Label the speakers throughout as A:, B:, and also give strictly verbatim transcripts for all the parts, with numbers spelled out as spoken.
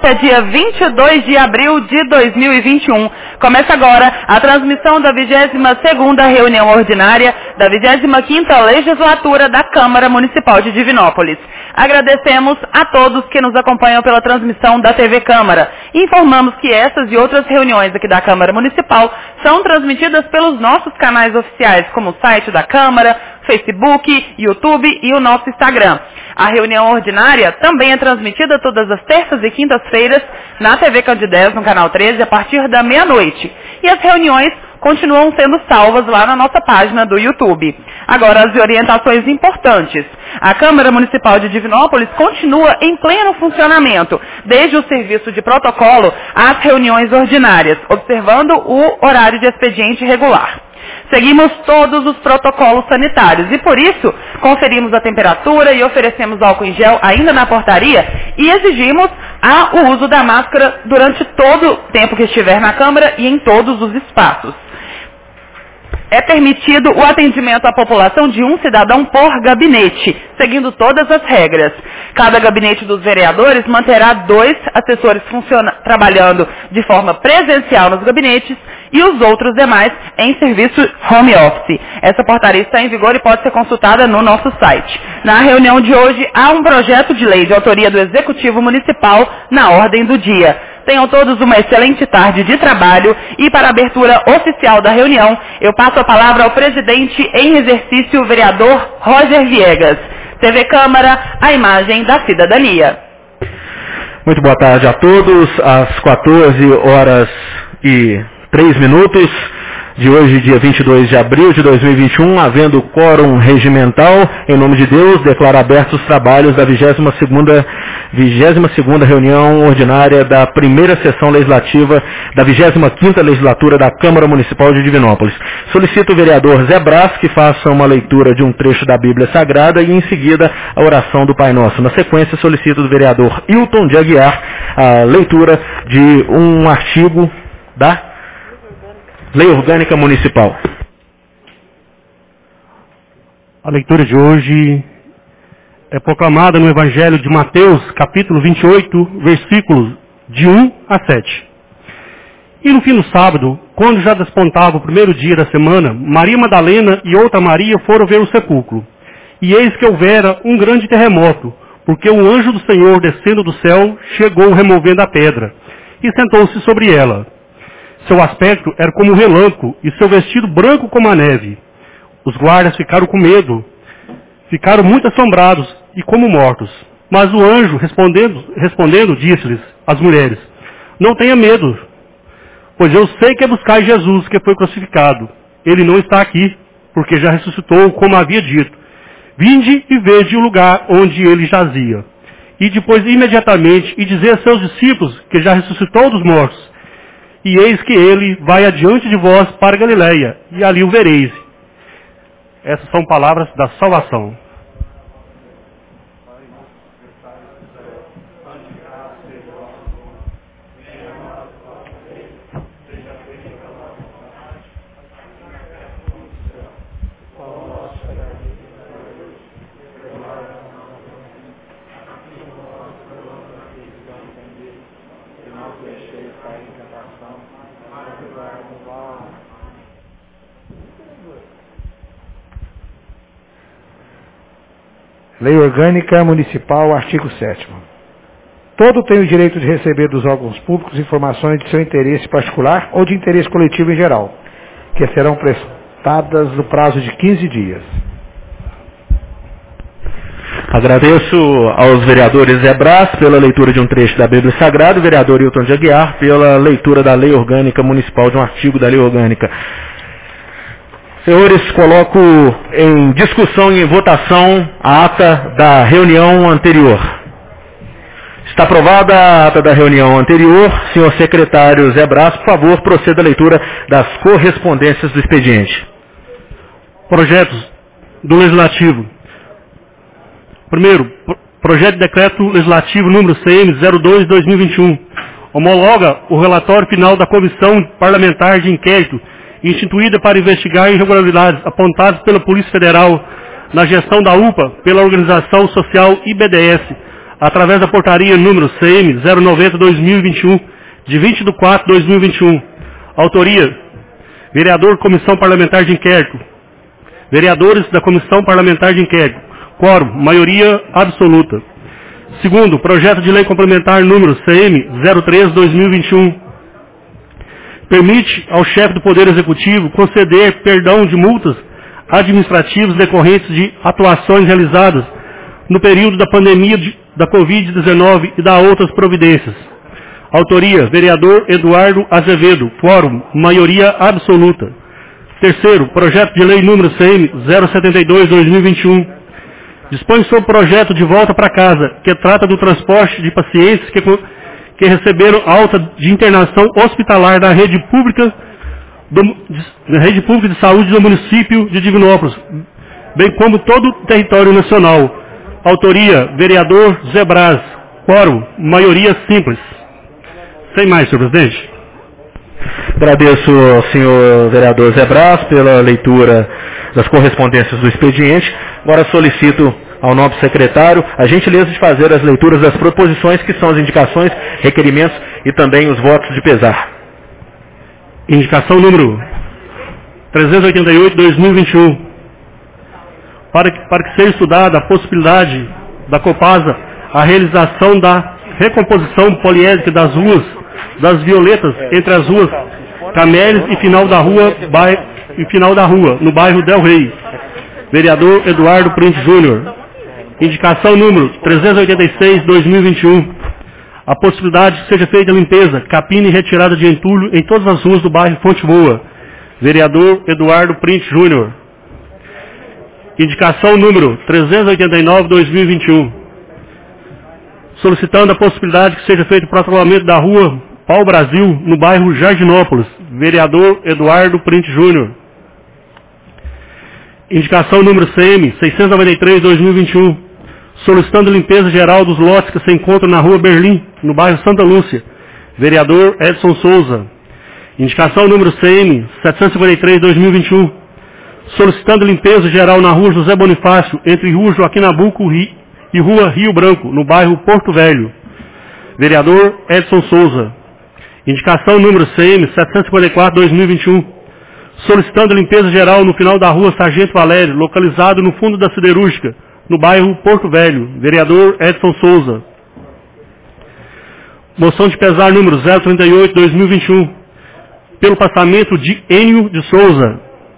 A: É dia vinte e dois de abril de dois mil e vinte e um. Começa agora a transmissão da vigésima segunda reunião ordinária da vigésima quinta legislatura da Câmara Municipal de Divinópolis. Agradecemos a todos que nos acompanham pela transmissão da T V Câmara. Informamos que essas e outras reuniões aqui da Câmara Municipal são transmitidas pelos nossos canais oficiais, como o site da Câmara, Facebook, YouTube e o nosso Instagram. A reunião ordinária também é transmitida todas as terças e quintas-feiras na T V Candidez, no canal treze, a partir da meia-noite. E as reuniões continuam sendo salvas lá na nossa página do YouTube. Agora, as orientações importantes. A Câmara Municipal de Divinópolis continua em pleno funcionamento, desde o serviço de protocolo às reuniões ordinárias, observando o horário de expediente regular. Seguimos todos os protocolos sanitários e, por isso, conferimos a temperatura e oferecemos álcool em gel ainda na portaria e exigimos a, o uso da máscara durante todo o tempo que estiver na Câmara e em todos os espaços. É permitido o atendimento à população de um cidadão por gabinete, seguindo todas as regras. Cada gabinete dos vereadores manterá dois assessores trabalhando de forma presencial nos gabinetes e os outros demais em serviço home office. Essa portaria está em vigor e pode ser consultada no nosso site. Na reunião de hoje, há um projeto de lei de autoria do Executivo Municipal na ordem do dia. Tenham todos uma excelente tarde de trabalho e para a abertura oficial da reunião, eu passo a palavra ao presidente em exercício, o vereador Roger Viegas. T V Câmara, a imagem da cidadania.
B: Muito boa tarde a todos, às quatorze horas e três minutos de hoje, dia vinte e dois de abril de dois mil e vinte e um, havendo quórum regimental, em nome de Deus, declaro abertos os trabalhos da vigésima segunda, vigésima segunda reunião ordinária da primeira sessão legislativa da vigésima quinta legislatura da Câmara Municipal de Divinópolis. Solicito o vereador Zé Brás que faça uma leitura de um trecho da Bíblia Sagrada e, em seguida, a oração do Pai Nosso. Na sequência, solicito do vereador Hilton de Aguiar a leitura de um artigo da Lei Orgânica Municipal.
C: A leitura de hoje é proclamada no Evangelho de Mateus, capítulo vinte e oito, versículos de um a sete. E no fim do sábado, quando já despontava o primeiro dia da semana, Maria Madalena e outra Maria foram ver o sepulcro. E eis que houvera um grande terremoto, porque um anjo do Senhor, descendo do céu, chegou removendo a pedra, e sentou-se sobre ela. Seu aspecto era como um relâmpago, e seu vestido branco como a neve. Os guardas ficaram com medo, ficaram muito assombrados e como mortos. Mas o anjo, respondendo, respondendo disse-lhes, às mulheres, não tenha medo, pois eu sei que é buscar Jesus, que foi crucificado. Ele não está aqui, porque já ressuscitou, como havia dito. Vinde e vede o lugar onde ele jazia. E depois, imediatamente, e dizer a seus discípulos que já ressuscitou dos mortos. E eis que ele vai adiante de vós para Galiléia, e ali o vereis. Essas são palavras da salvação.
D: Lei Orgânica Municipal, artigo sétimo. Todo tem o direito de receber dos órgãos públicos informações de seu interesse particular ou de interesse coletivo em geral, que serão prestadas no prazo de quinze dias.
B: Agradeço aos vereadores Zé Brás pela leitura de um trecho da Bíblia Sagrada, o vereador Hilton de Aguiar pela leitura da Lei Orgânica Municipal, de um artigo da Lei Orgânica. Senhores, coloco em discussão e em votação a ata da reunião anterior. Está aprovada a ata da reunião anterior. Senhor secretário Zé Brás, por favor, proceda à leitura das correspondências do expediente.
C: Projetos do Legislativo. Primeiro, projeto de decreto legislativo número C M zero dois barra dois mil e vinte e um. Homologa o relatório final da Comissão Parlamentar de Inquérito instituída para investigar irregularidades apontadas pela Polícia Federal na gestão da U P A pela Organização Social I B D S, através da portaria número C M zero noventa barra dois mil e vinte e um, de vinte de quatro de dois mil e vinte e um. Autoria, vereador Comissão Parlamentar de Inquérito. Vereadores da Comissão Parlamentar de Inquérito. Quórum, maioria absoluta. Segundo, projeto de lei complementar número C M zero três barra dois mil e vinte e um. Permite ao chefe do Poder Executivo conceder perdão de multas administrativas decorrentes de atuações realizadas no período da pandemia de, da covid dezenove e da outras providências. Autoria, vereador Eduardo Azevedo. Quórum, maioria absoluta. Terceiro, projeto de lei número C M zero setenta e dois barra dois mil e vinte e um. Dispõe sobre o projeto de volta para casa, que trata do transporte de pacientes que, que receberam alta de internação hospitalar da rede pública, do, da rede pública de saúde do município de Divinópolis, bem como todo o território nacional. Autoria, vereador Zé Braz. Quórum, maioria simples. Sem mais, senhor presidente.
B: Agradeço ao senhor vereador Zé Braz pela leitura das correspondências do expediente. Agora solicito ao nobre secretário a gentileza de fazer as leituras das proposições, que são as indicações, requerimentos e também os votos de pesar.
C: Indicação número trezentos e oitenta e oito barra dois mil e vinte e um. Para que, para que seja estudada a possibilidade da Copasa a realização da recomposição poliédrica das ruas das Violetas entre as ruas Camélias e final da rua, bairro, e final da rua, no bairro Del Rey. Vereador Eduardo Print Júnior. Indicação número trezentos e oitenta e seis barra dois mil e vinte e um. A possibilidade de que seja feita limpeza, capina e retirada de entulho em todas as ruas do bairro Fonte Boa. Vereador Eduardo Print Júnior. Indicação número trezentos e oitenta e nove barra dois mil e vinte e um. Solicitando a possibilidade de que seja feito o protocolamento da rua Pau Brasil, no bairro Jardinópolis. Vereador Eduardo Print Júnior. Indicação número C M seiscentos e noventa e três barra dois mil e vinte e um. Solicitando limpeza geral dos lotes que se encontram na rua Berlim, no bairro Santa Lúcia. Vereador Edson Souza. Indicação número C M setecentos e cinquenta e três barra dois mil e vinte e um. Solicitando limpeza geral na rua José Bonifácio, entre rua Joaquim Nabuco e rua Rio Branco, no bairro Porto Velho. Vereador Edson Souza. Indicação número C M setecentos e cinquenta e quatro barra dois mil e vinte e um. Solicitando limpeza geral no final da rua Sargento Valério, localizado no fundo da siderúrgica, no bairro Porto Velho. Vereador Edson Souza. Moção de pesar número zero trinta e oito barra dois mil e vinte e um. Pelo passamento de Enio de Souza.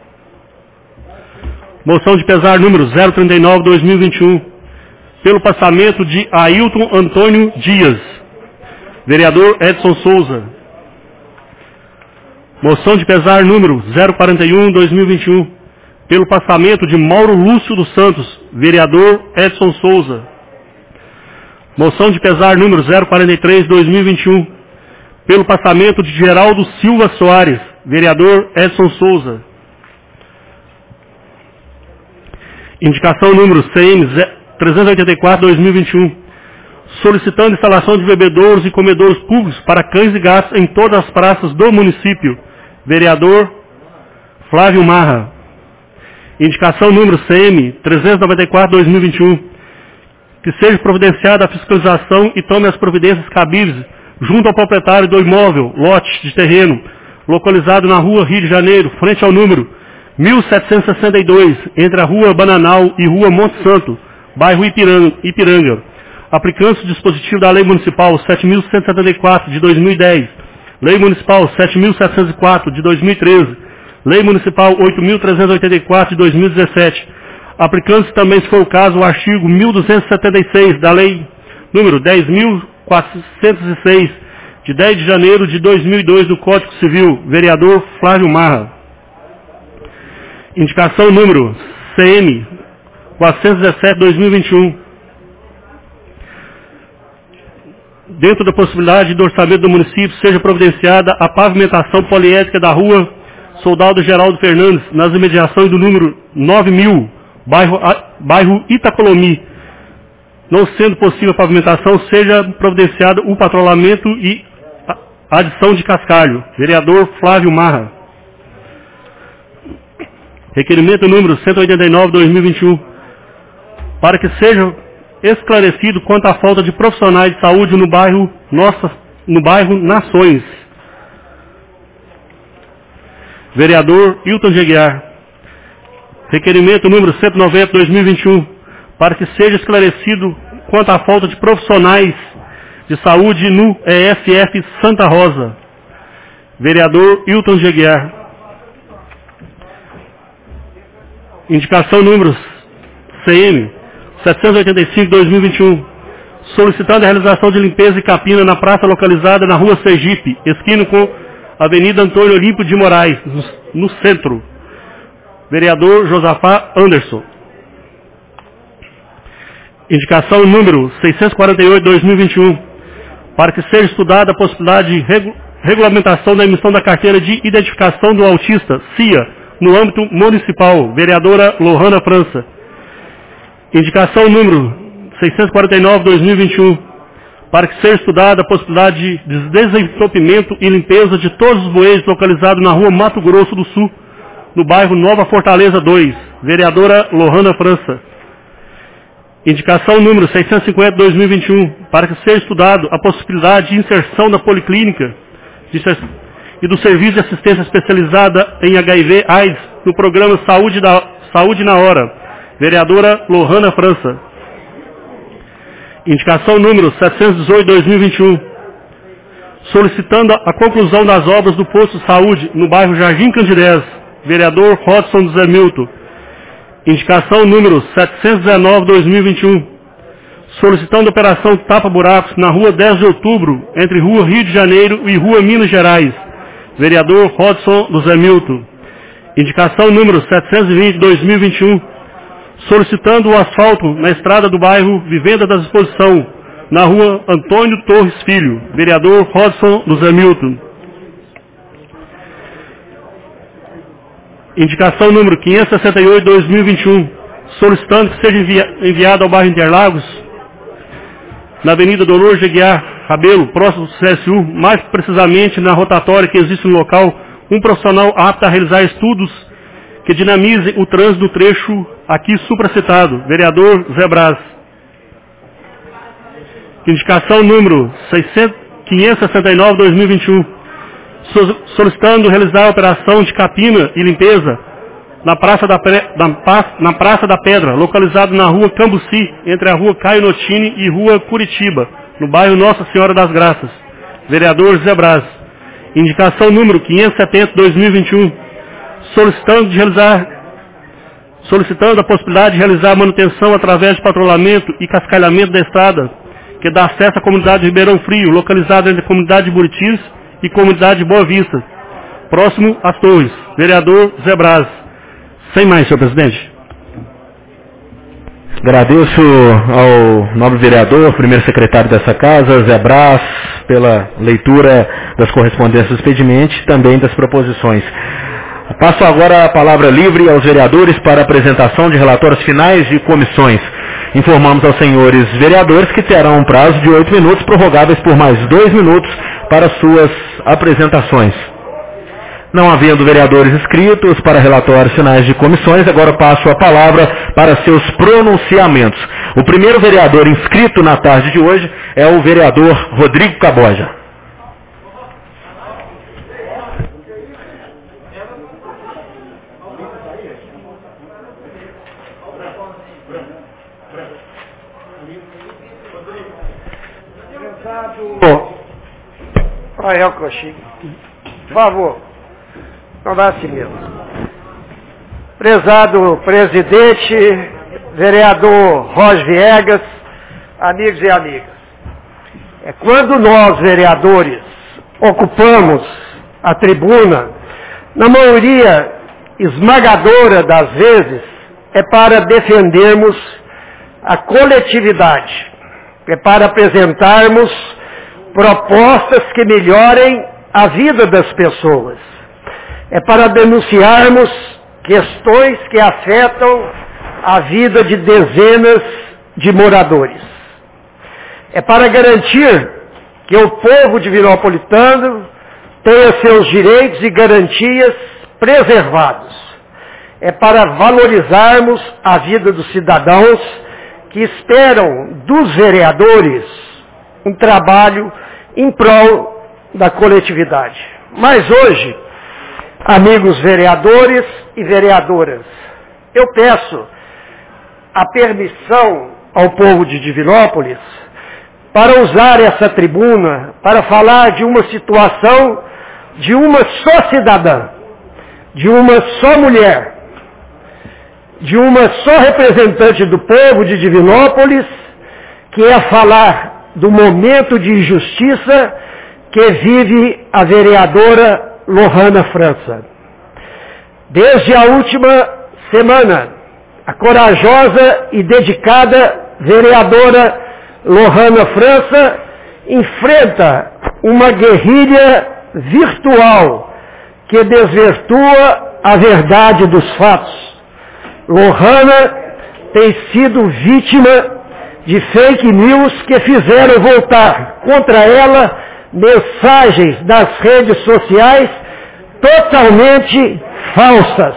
C: Moção de pesar número zero trinta e nove barra dois mil e vinte e um. Pelo passamento de Ailton Antônio Dias. Vereador Edson Souza. Moção de pesar número zero quarenta e um barra dois mil e vinte e um. Pelo passamento de Mauro Lúcio dos Santos. Vereador Edson Souza. Moção de pesar número zero quarenta e três barra dois mil e vinte e um. Pelo passamento de Geraldo Silva Soares. Vereador Edson Souza. Indicação número C M trezentos e oitenta e quatro barra dois mil e vinte e um. Solicitando instalação de bebedouros e comedouros públicos para cães e gatos em todas as praças do município. Vereador Flávio Marra. Indicação número C M trezentos e noventa e quatro barra dois mil e vinte e um. Que seja providenciada a fiscalização e tome as providências cabíveis junto ao proprietário do imóvel, lote de terreno, localizado na rua Rio de Janeiro, frente ao número mil setecentos e sessenta e dois, entre a rua Bananal e rua Monte Santo, bairro Ipiranga, Ipiranga, aplicando-se o dispositivo da Lei Municipal sete mil cento e setenta e quatro de dois mil e dez, Lei Municipal sete mil setecentos e quatro de dois mil e treze, Lei Municipal oito mil trezentos e oitenta e quatro de dois mil e dezessete, aplicando-se também, se for o caso, o artigo mil duzentos e setenta e seis da Lei número dez mil quatrocentos e seis, de dez de janeiro de dois mil e dois do Código Civil. Vereador Flávio Marra. Indicação número C M quatrocentos e dezessete barra dois mil e vinte e um. Dentro da possibilidade do orçamento do município, seja providenciada a pavimentação poliédrica da rua Soldado Geraldo Fernandes, nas imediações do número nove mil, bairro, bairro Itacolomi. Não sendo possível a pavimentação, seja providenciado o patrulhamento e a adição de cascalho. Vereador Flávio Marra. Requerimento número cento e oitenta e nove barra dois mil e vinte e um. Para que seja esclarecido quanto à falta de profissionais de saúde no bairro, nossa, no bairro Nações. Vereador Hilton Jeguiar. Requerimento número cento e noventa, dois mil e vinte e um, para que seja esclarecido quanto à falta de profissionais de saúde no E S F Santa Rosa. Vereador Hilton Jeguiar. Indicação número C M setecentos e oitenta e cinco, dois mil e vinte e um, solicitando a realização de limpeza e capina na praça localizada na rua Sergipe, esquina com a Avenida Antônio Olímpio de Moraes, no, no centro. Vereador Josafá Anderson. Indicação número seiscentos e quarenta e oito, dois mil e vinte e um, para que seja estudada a possibilidade de regu regulamentação da emissão da carteira de identificação do autista, C I A, no âmbito municipal. Vereadora Lohana França. Indicação número seiscentos e quarenta e nove, dois mil e vinte e um, para que seja estudada a possibilidade de desentupimento e limpeza de todos os bueiros localizados na rua Mato Grosso do Sul, no bairro Nova Fortaleza dois. Vereadora Lohana França. Indicação número seiscentos e cinquenta, dois mil e vinte e um, para que seja estudado a possibilidade de inserção da policlínica de, e do serviço de assistência especializada em H I V AIDS no programa Saúde, da, Saúde na Hora. Vereadora Lohana França. Indicação número setecentos e dezoito, dois mil e vinte e um, solicitando a conclusão das obras do posto de saúde no bairro Jardim Candidez. Vereador Rodson José Milton. Indicação número setecentos e dezenove, dois mil e vinte e um, solicitando a operação tapa-buracos na rua dez de outubro, entre rua Rio de Janeiro e rua Minas Gerais. Vereador Rodson José Milton. Indicação número setecentos e vinte, dois mil e vinte e um, solicitando o asfalto na estrada do bairro Vivenda da Exposição, na rua Antônio Torres Filho. Vereador Rodson José Milton. Indicação número quinhentos e sessenta e oito, dois mil e vinte e um, solicitando que seja envia enviado ao bairro Interlagos, na Avenida Dolor Jeguiar Rabelo, próximo do C S U, mais precisamente na rotatória que existe no local, um profissional apto a realizar estudos que dinamizem o trânsito do trecho aqui supracitado. Vereador Zé Braz. Indicação número quinhentos e sessenta e nove, dois mil e vinte e um, solicitando realizar a operação de capina e limpeza na Praça da, na, na Praça da Pedra, localizado na rua Cambuci, entre a rua Caio Notini e rua Curitiba, no bairro Nossa Senhora das Graças. Vereador Zé Braz. Indicação número quinhentos e setenta, dois mil e vinte e um, solicitando, de realizar, solicitando a possibilidade de realizar a manutenção através de patrulhamento e cascalhamento da estrada, que dá acesso à comunidade de Ribeirão Frio, localizada entre a comunidade de Buritis e comunidade de Boa Vista, próximo às Torres. Vereador Zé Braz. Sem mais, senhor presidente.
B: Agradeço ao nobre vereador, primeiro secretário dessa casa, Zé Braz, pela leitura das correspondências do expediente e também das proposições. Passo agora a palavra livre aos vereadores para a apresentação de relatórios finais de comissões. Informamos aos senhores vereadores que terão um prazo de oito minutos, prorrogáveis por mais dois minutos para suas apresentações. Não havendo vereadores inscritos para relatórios finais de comissões, agora passo a palavra para seus pronunciamentos. O primeiro vereador inscrito na tarde de hoje é o vereador Rodrigo Caboja.
E: Rael Coxinho, por favor, não dá assim mesmo. Prezado presidente, vereador Roger Viegas, amigos e amigas. É quando nós, vereadores, ocupamos a tribuna, na maioria esmagadora das vezes, é para defendermos a coletividade, é para apresentarmos propostas que melhorem a vida das pessoas. É para denunciarmos questões que afetam a vida de dezenas de moradores. É para garantir que o povo de Viropolitano tenha seus direitos e garantias preservados. É para valorizarmos a vida dos cidadãos que esperam dos vereadores um trabalho em prol da coletividade. Mas hoje, amigos vereadores e vereadoras, eu peço a permissão ao povo de Divinópolis para usar essa tribuna para falar de uma situação de uma só cidadã, de uma só mulher, de uma só representante do povo de Divinópolis, que é falar do momento de injustiça que vive a vereadora Lohana França. Desde a última semana, a corajosa e dedicada vereadora Lohana França enfrenta uma guerrilha virtual que desvirtua a verdade dos fatos. Lohana tem sido vítima de fake news que fizeram voltar contra ela mensagens das redes sociais totalmente falsas.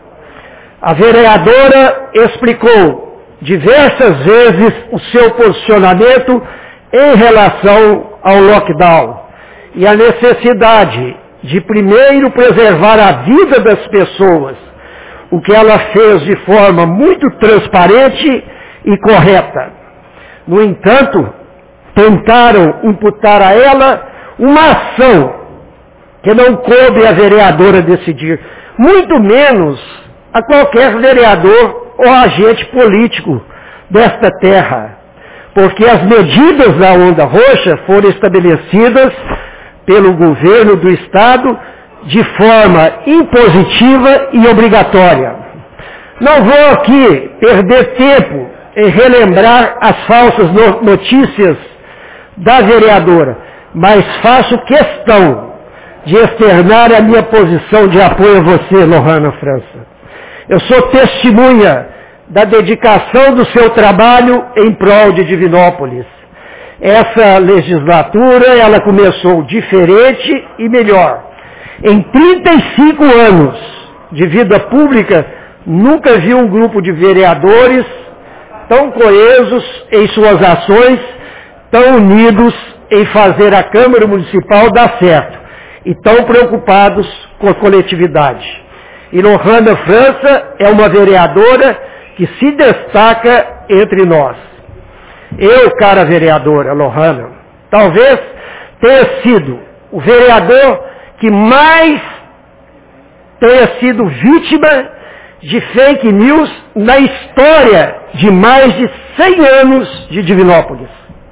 E: A vereadora explicou diversas vezes o seu posicionamento em relação ao lockdown e a necessidade de primeiro preservar a vida das pessoas, o que ela fez de forma muito transparente e correta. No entanto, tentaram imputar a ela uma ação que não coube à vereadora decidir, muito menos a qualquer vereador ou agente político desta terra, porque as medidas da Onda Roxa foram estabelecidas pelo governo do Estado de forma impositiva e obrigatória. Não vou aqui perder tempo em relembrar as falsas notícias da vereadora, mas faço questão de externar a minha posição de apoio a você, Lohana França. Eu sou testemunha da dedicação do seu trabalho em prol de Divinópolis. Essa legislatura, ela começou diferente e melhor. Em trinta e cinco anos de vida pública, nunca vi um grupo de vereadores tão coesos em suas ações, tão unidos em fazer a Câmara Municipal dar certo e tão preocupados com a coletividade. E Lohana França é uma vereadora que se destaca entre nós. Eu, cara vereadora Lohana, talvez tenha sido o vereador que mais tenha sido vítima de fake news na história de mais de cem anos de Divinópolis.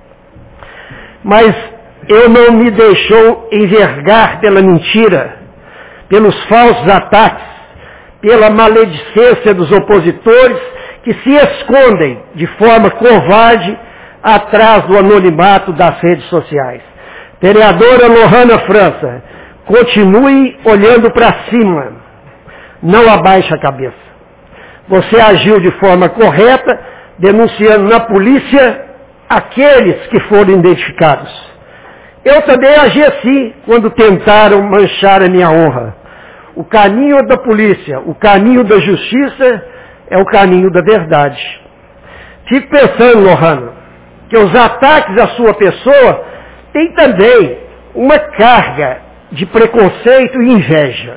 E: Mas eu não me deixou envergar pela mentira, pelos falsos ataques, pela maledicência dos opositores que se escondem de forma covarde atrás do anonimato das redes sociais. Vereadora Lohana França, continue olhando para cima, não abaixe a cabeça. Você agiu de forma correta, denunciando na polícia aqueles que foram identificados. Eu também agi assim quando tentaram manchar a minha honra. O caminho da polícia, o caminho da justiça é o caminho da verdade. Fique pensando, Lohana, que os ataques à sua pessoa têm também uma carga de preconceito e inveja.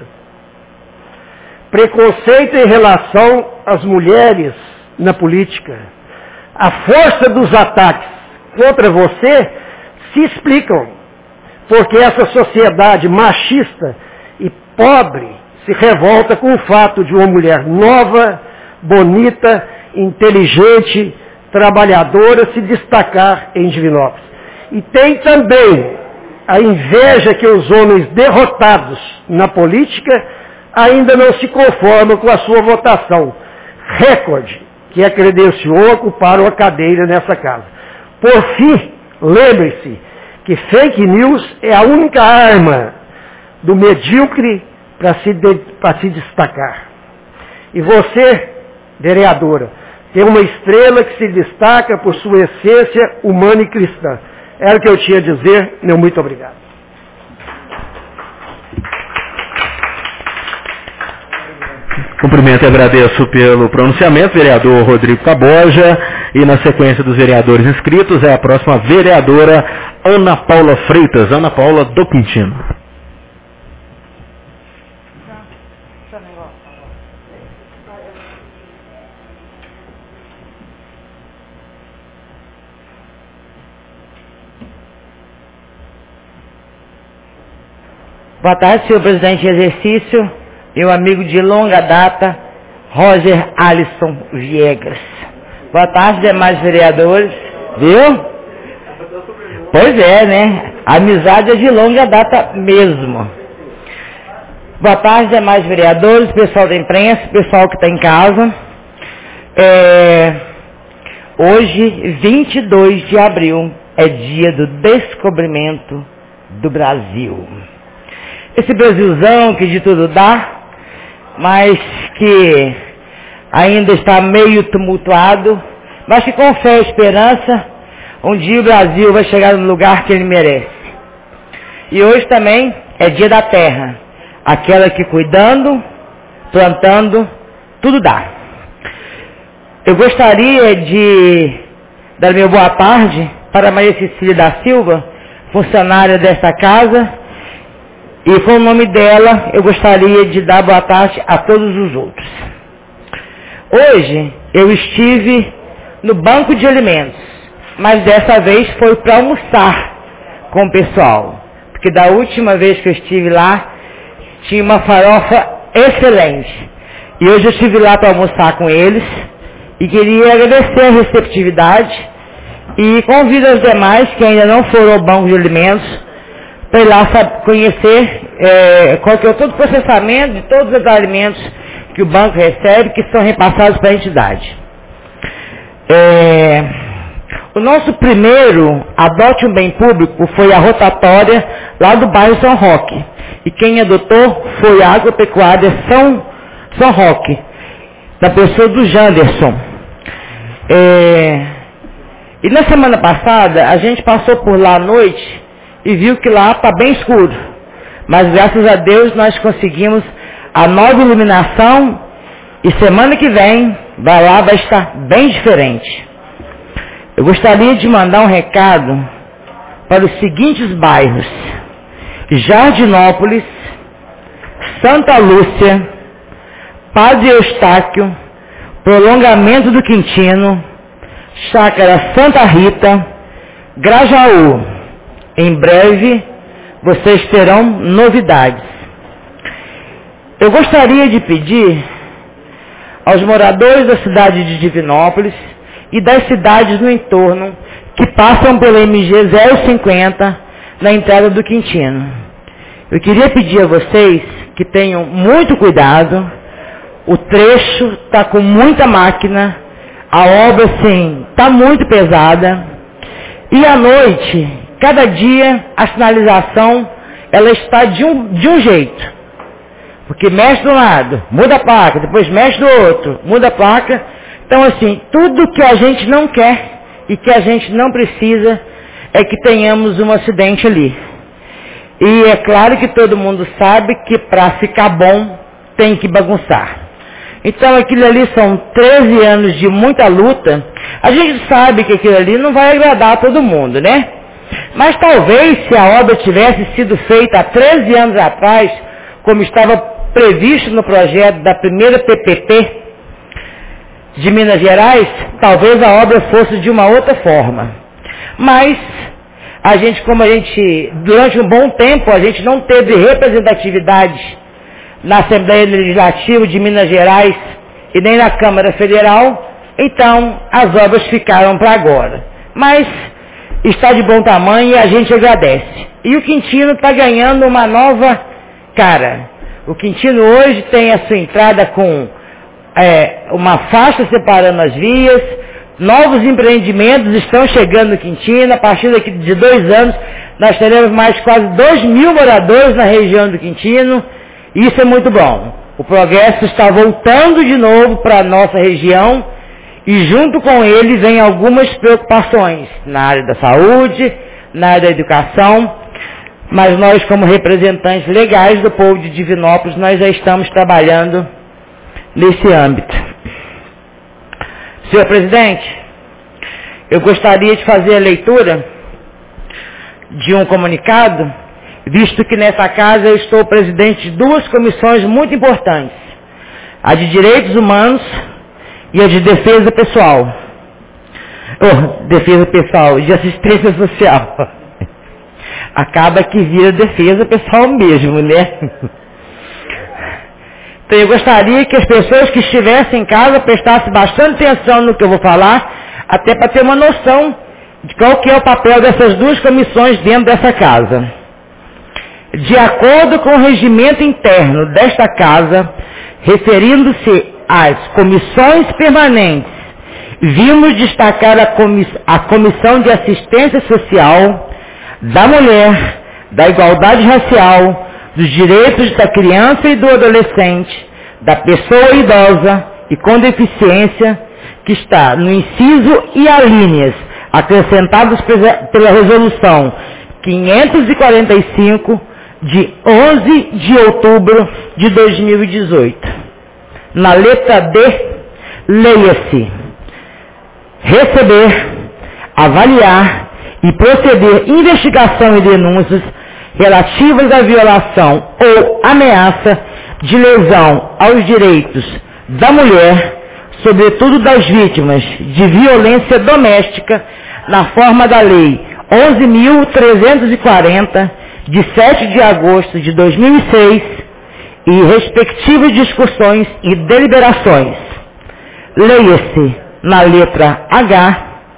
E: Preconceito em relação às mulheres na política. A força dos ataques contra você se explicam, porque essa sociedade machista e pobre se revolta com o fato de uma mulher nova, bonita, inteligente, trabalhadora se destacar em Divinópolis. E tem também a inveja que os homens derrotados na política ainda não se conformam com a sua votação recorde, que a credenciou ocupar uma cadeira nessa casa. Por fim, lembre-se que fake news é a única arma do medíocre para se, de, para se destacar. E você, vereadora, tem uma estrela que se destaca por sua essência humana e cristã. Era o que eu tinha a dizer. Meu muito obrigado.
B: Cumprimento e agradeço pelo pronunciamento, vereador Rodrigo Caboja, e na sequência dos vereadores inscritos é a próxima vereadora Ana Paula Freitas, Ana Paula do Quintino.
F: Boa tarde, senhor presidente em exercício, meu amigo de longa data, Roger Alisson Viegas. Boa tarde, demais vereadores, viu? Pois é, né? A amizade é de longa data mesmo. Boa tarde, demais vereadores, pessoal da imprensa, pessoal que está em casa. É... Hoje, vinte e dois de abril, é dia do descobrimento do Brasil. Esse Brasilzão que de tudo dá, mas que ainda está meio tumultuado, mas que com fé e esperança, um dia o Brasil vai chegar no lugar que ele merece. E hoje também é dia da terra, aquela que cuidando, plantando, tudo dá. Eu gostaria de dar meu boa tarde para Maria Cecília da Silva, funcionária desta casa, e com o nome dela, eu gostaria de dar boa tarde a todos os outros. Hoje, eu estive no banco de alimentos, mas dessa vez foi para almoçar com o pessoal. Porque da última vez que eu estive lá, tinha uma farofa excelente. E hoje eu estive lá para almoçar com eles, e queria agradecer a receptividade, e convido os demais que ainda não foram ao banco de alimentos, para ir lá conhecer é, qual que é todo o processamento de todos os alimentos que o banco recebe, que são repassados para a entidade. É, o nosso primeiro Adote um Bem Público foi a rotatória lá do bairro São Roque. E quem adotou foi a Agropecuária São, São Roque, da pessoa do Janderson. É, e na semana passada, a gente passou por lá à noite e viu que lá está bem escuro. Mas graças a Deus nós conseguimos a nova iluminação e semana que vem vai lá, vai estar bem diferente. Eu gostaria de mandar um recado para os seguintes bairros: Jardinópolis, Santa Lúcia, Padre Eustáquio, Prolongamento do Quintino, Chácara Santa Rita, Grajaú. Em breve, vocês terão novidades. Eu gostaria de pedir aos moradores da cidade de Divinópolis e das cidades no entorno que passam pela M G zero cinquenta na entrada do Quintino. Eu queria pedir a vocês que tenham muito cuidado. O trecho está com muita máquina, a obra, sim, está muito pesada. E à noite, cada dia, a sinalização, ela está de um, de um jeito. Porque mexe de um lado, muda a placa, depois mexe do outro, muda a placa. Então, assim, tudo que a gente não quer e que a gente não precisa é que tenhamos um acidente ali. E é claro que todo mundo sabe que para ficar bom, tem que bagunçar. Então, aquilo ali são treze anos de muita luta. A gente sabe que aquilo ali não vai agradar a todo mundo, né? Mas talvez se a obra tivesse sido feita há treze anos atrás, como estava previsto no projeto da primeira P P P de Minas Gerais, talvez a obra fosse de uma outra forma. Mas a gente, como a gente, durante um bom tempo, a gente não teve representatividade na Assembleia Legislativa de Minas Gerais e nem na Câmara Federal, então as obras ficaram para agora. Mas está de bom tamanho e a gente agradece. E o Quintino está ganhando uma nova cara. O Quintino hoje tem a sua entrada com é, uma faixa separando as vias, novos empreendimentos estão chegando no Quintino. A partir daqui de dois anos, nós teremos mais quase dois mil moradores na região do Quintino. Isso é muito bom. O progresso está voltando de novo para a nossa região e junto com ele vem algumas preocupações na área da saúde, na área da educação, mas nós, como representantes legais do povo de Divinópolis, nós já estamos trabalhando nesse âmbito. Senhor presidente, eu gostaria de fazer a leitura de um comunicado, visto que nessa casa eu estou presidente de duas comissões muito importantes, a de Direitos Humanos e a de Defesa Pessoal. Oh, Defesa Pessoal, de Assistência Social. Acaba que vira Defesa Pessoal mesmo, né? Então eu gostaria que as pessoas que estivessem em casa prestassem bastante atenção no que eu vou falar, até para ter uma noção de qual que é o papel dessas duas comissões dentro dessa casa. De acordo com o regimento interno desta casa, referindo-se às comissões permanentes, vimos destacar a, comiss a Comissão de Assistência Social, da Mulher, da Igualdade Racial, dos Direitos da Criança e do Adolescente, da Pessoa Idosa e com Deficiência, que está no inciso e alíneas acrescentados pela Resolução quinhentos e quarenta e cinco, de onze de outubro de dois mil e dezoito. Na letra D, leia-se: receber, avaliar e proceder investigação e denúncias relativas à violação ou ameaça de lesão aos direitos da mulher, sobretudo das vítimas de violência doméstica, na forma da Lei onze mil trezentos e quarenta, de sete de agosto de dois mil e seis, e respectivas discussões e deliberações. Leia-se na letra H,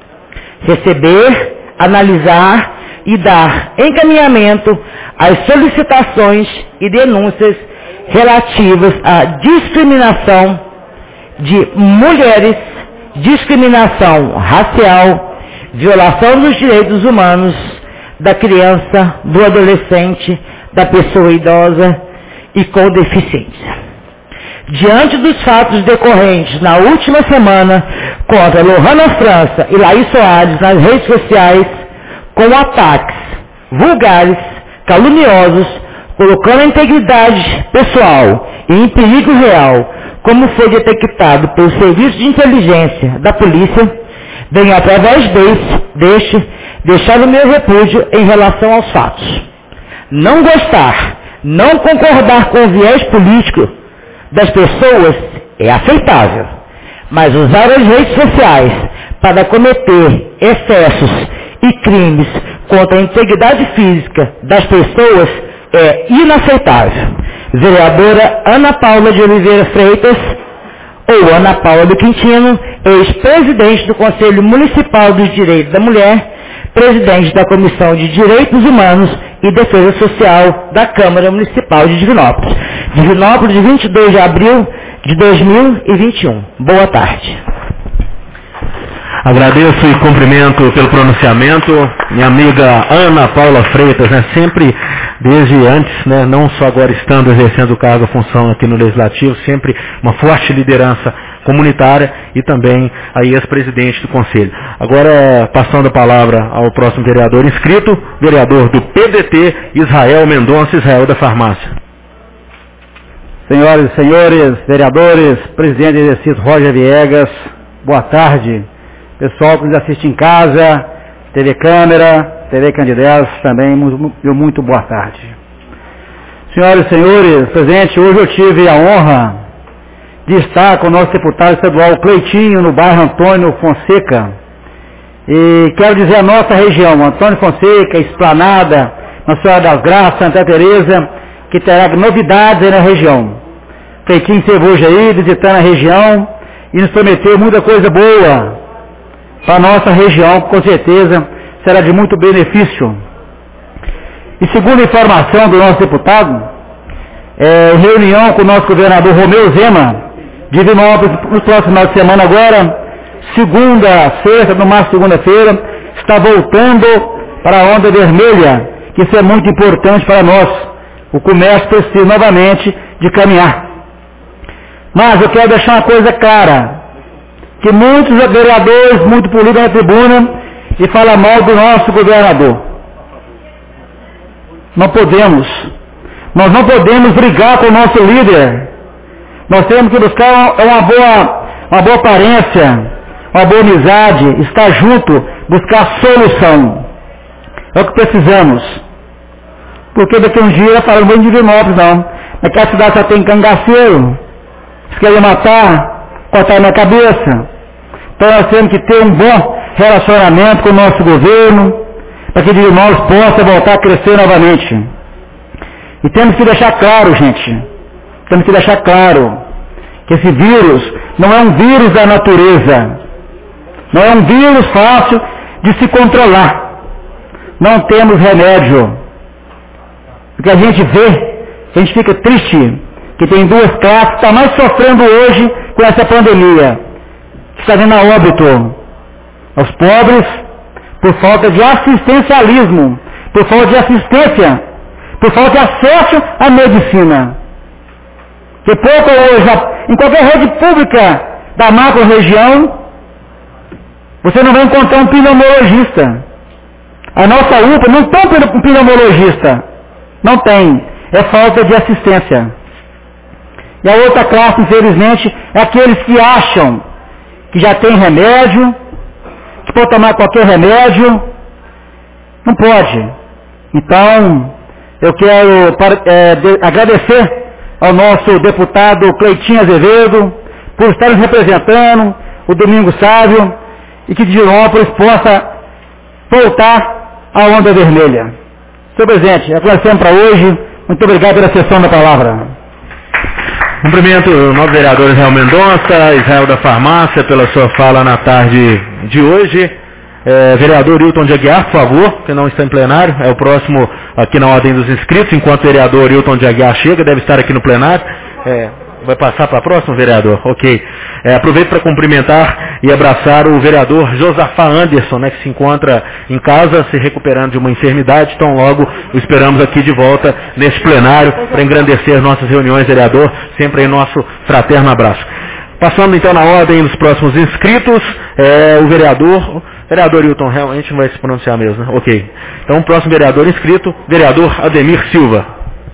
F: receber, analisar e dar encaminhamento às solicitações e denúncias relativas à discriminação de mulheres, discriminação racial, violação dos direitos humanos da criança, do adolescente, da pessoa idosa e com deficiência. Diante dos fatos decorrentes na última semana contra Lohana França e Laís Soares nas redes sociais, com ataques vulgares, caluniosos, colocando a integridade pessoal e em perigo real, como foi detectado pelo Serviço de Inteligência da Polícia, venho através deste, deste deixar o meu repúdio em relação aos fatos. Não gostar, não concordar com o viés político das pessoas é aceitável, mas usar as redes sociais para cometer excessos e crimes contra a integridade física das pessoas é inaceitável. Vereadora Ana Paula de Oliveira Freitas, ou Ana Paula do Quintino, ex-presidente do Conselho Municipal dos Direitos da Mulher, presidente da Comissão de Direitos Humanos e Defesa Social da Câmara Municipal de Divinópolis. Divinópolis, de vinte e dois de abril de dois mil e vinte e um. Boa tarde.
B: Agradeço e cumprimento pelo pronunciamento minha amiga Ana Paula Freitas, né, sempre desde antes, né, não só agora estando exercendo o cargo, a função aqui no Legislativo, sempre uma forte liderança comunitária e também a ex-presidente do Conselho. Agora, passando a palavra ao próximo vereador inscrito, vereador do P D T, Israel Mendonça, Israel da Farmácia.
G: Senhoras e senhores, vereadores, presidente do exercício Roger Viegas, boa tarde. Pessoal que nos assiste em casa, T V Câmara, T V Candidelas, também muito, muito boa tarde. Senhoras e senhores, presidente, hoje eu tive a honra de estar com o nosso deputado estadual Cleitinho, no bairro Antônio Fonseca. E quero dizer a nossa região, Antônio Fonseca, Esplanada, Nossa Senhora das Graças, Santa Teresa, que terá novidades aí na região. Cleitinho esteve hoje aí, visitando a região, e nos prometeu muita coisa boa para a nossa região, com certeza será de muito benefício. E segundo a informação do nosso deputado, é, reunião com o nosso governador Romeu Zema, de Divinópolis, no próximo final de semana agora, segunda, sexta, no máximo segunda-feira, está voltando para a onda vermelha, que isso é muito importante para nós, o comércio precisa novamente de caminhar. Mas eu quero deixar uma coisa clara, que muitos vereadores, muito políticos na tribuna, e falam mal do nosso governador. Não podemos. Nós não podemos brigar com o nosso líder. Nós temos que buscar uma boa, uma boa aparência, uma boa amizade, estar junto, buscar solução. É o que precisamos. Porque daqui a um dia, falando bem de Divinópolis, não. Naquela cidade só tem cangaceiro. Eles querem matar, cortar minha cabeça. Então nós temos que ter um bom relacionamento com o nosso governo, para que Divinópolis possa voltar a crescer novamente. E temos que deixar claro, gente, temos que deixar claro que esse vírus não é um vírus da natureza, não é um vírus fácil de se controlar. Não temos remédio. O que a gente vê, a gente fica triste, que tem duas classes que estão mais sofrendo hoje com essa pandemia, que está vindo a óbito. Os pobres, por falta de assistencialismo, por falta de assistência, por falta de acesso à medicina. Que pouco hoje, em qualquer rede pública da macro-região, você não vai encontrar um pneumologista. A nossa U P A não tem um pneumologista. Não tem. É falta de assistência. E a outra classe, infelizmente, é aqueles que acham que já tem remédio, que pode tomar qualquer remédio. Não pode. Então, eu quero é, de, agradecer ao nosso deputado Cleitinho Azevedo por estar nos representando, o Domingo Sávio, e que Divinópolis possa voltar à onda vermelha. Senhor presidente, agradecemos para hoje. Muito obrigado pela sessão da palavra.
B: Cumprimento o novo vereador Israel Mendonça, Israel da Farmácia, pela sua fala na tarde de hoje. É, vereador Hilton de Aguiar, por favor, que não está em plenário, é o próximo aqui na ordem dos inscritos, enquanto o vereador Hilton de Aguiar chega, deve estar aqui no plenário. É, vai passar para a próxima, vereador? Ok. É, aproveito para cumprimentar e abraçar o vereador Josafá Anderson, né, que se encontra em casa, se recuperando de uma enfermidade, então logo o esperamos aqui de volta neste plenário para engrandecer nossas reuniões, vereador, sempre aí nosso fraterno abraço. Passando então na ordem dos próximos inscritos, é, o vereador... Vereador Hilton, realmente não vai se pronunciar mesmo, né? Ok. Então, o próximo vereador inscrito, vereador Ademir Silva.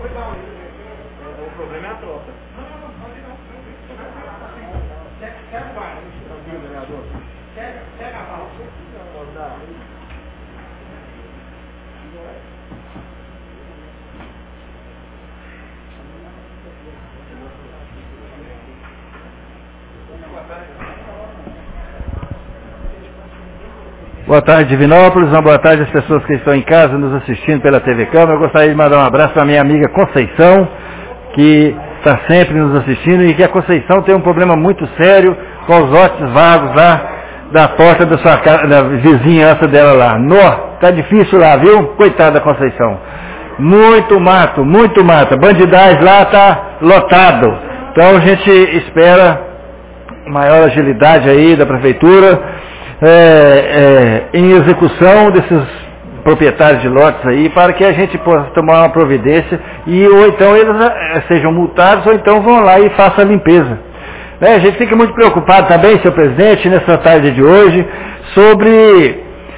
G: Boa tarde, Divinópolis. Uma boa tarde às pessoas que estão em casa nos assistindo pela T V Câmara. Eu gostaria de mandar um abraço para a minha amiga Conceição, que está sempre nos assistindo, e que a Conceição tem um problema muito sério com os lotes vagos lá da porta da sua casa, da vizinhança dela lá. No, tá difícil lá, viu? Coitada da Conceição. Muito mato, muito mato. Bandidagem lá tá lotado. Então a gente espera maior agilidade aí da prefeitura. É, é, em execução desses proprietários de lotes aí, para que a gente possa tomar uma providência, e ou então eles é, sejam multados, ou então vão lá e façam a limpeza. É, a gente fica muito preocupado também, senhor presidente, nessa tarde de hoje, sobre,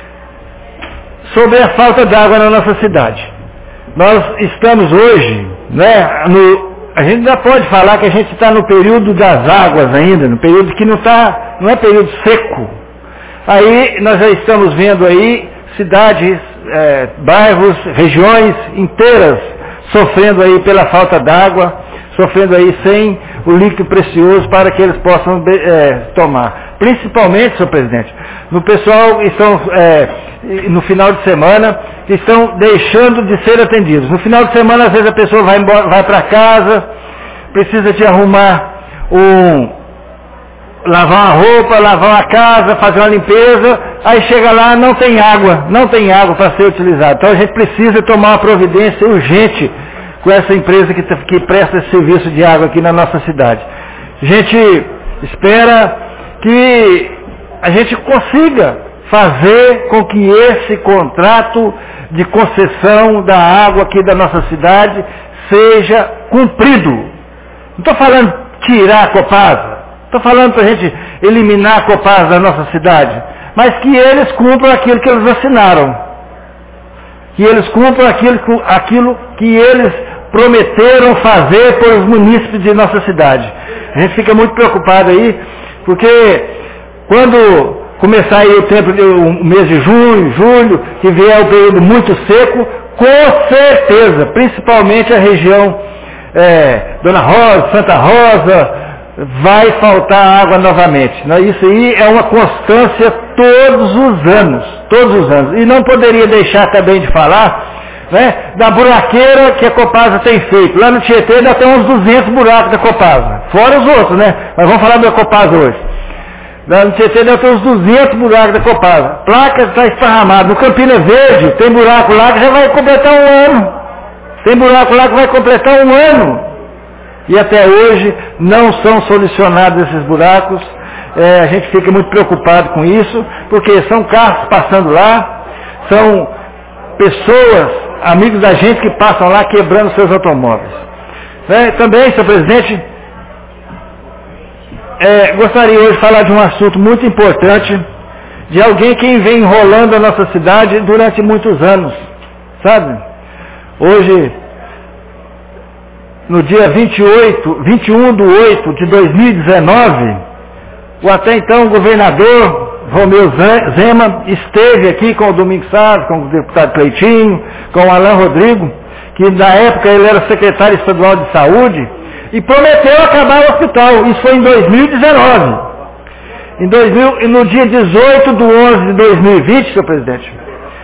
G: sobre a falta d'água na nossa cidade. Nós estamos hoje, né, no, a gente ainda pode falar que a gente está no período das águas ainda, no período que não, tá, não é período seco. Aí nós já estamos vendo aí cidades, é, bairros, regiões inteiras sofrendo aí pela falta d'água, sofrendo aí sem o líquido precioso para que eles possam é, tomar. Principalmente, senhor presidente, no pessoal que estão é, no final de semana, que estão deixando de ser atendidos. No final de semana, às vezes a pessoa vai, embora, vai para casa, precisa de arrumar um... lavar uma roupa, lavar uma casa, fazer uma limpeza, aí chega lá, não tem água, não tem água para ser utilizada. Então a gente precisa tomar uma providência urgente com essa empresa que, que presta esse serviço de água aqui na nossa cidade. A gente espera que a gente consiga fazer com que esse contrato de concessão da água aqui da nossa cidade seja cumprido. Não estou falando tirar a Copasa, estou falando para a gente eliminar a Copasa da nossa cidade, mas que eles cumpram aquilo que eles assinaram. Que eles cumpram aquilo, aquilo que eles prometeram fazer por os munícipes de nossa cidade. A gente fica muito preocupado aí, porque quando começar aí o tempo, o mês de junho, julho, que vier o período muito seco, com certeza, principalmente a região é, Dona Rosa, Santa Rosa, vai faltar água novamente. Isso aí é uma constância todos os anos, todos os anos. E não poderia deixar também de falar, né, da buraqueira que a Copasa tem feito. Lá no Tietê ainda tem uns duzentos buracos da Copasa, fora os outros, né? Mas vamos falar da Copasa hoje. Lá no Tietê ainda tem uns duzentos buracos da Copasa. Placa está esparramada. No Campina Verde tem buraco lá que já vai completar um ano. Tem buraco lá que vai completar um ano. E até hoje não são solucionados esses buracos. É, a gente fica muito preocupado com isso, porque são carros passando lá, são pessoas, amigos da gente que passam lá quebrando seus automóveis. É, também, senhor presidente, é, gostaria hoje de falar de um assunto muito importante, de alguém que vem enrolando a nossa cidade durante muitos anos, sabe? Hoje, no dia vinte e oito, vinte e um de oito de dois mil e dezenove, o até então governador Romeu Zema esteve aqui com o Domingos Salles, com o deputado Cleitinho, com o Alain Rodrigo, que na época ele era secretário estadual de saúde, e prometeu acabar o hospital. Isso foi em dois mil e dezenove. Em dois mil, e no dia dezoito de onze de dois mil e vinte, senhor presidente,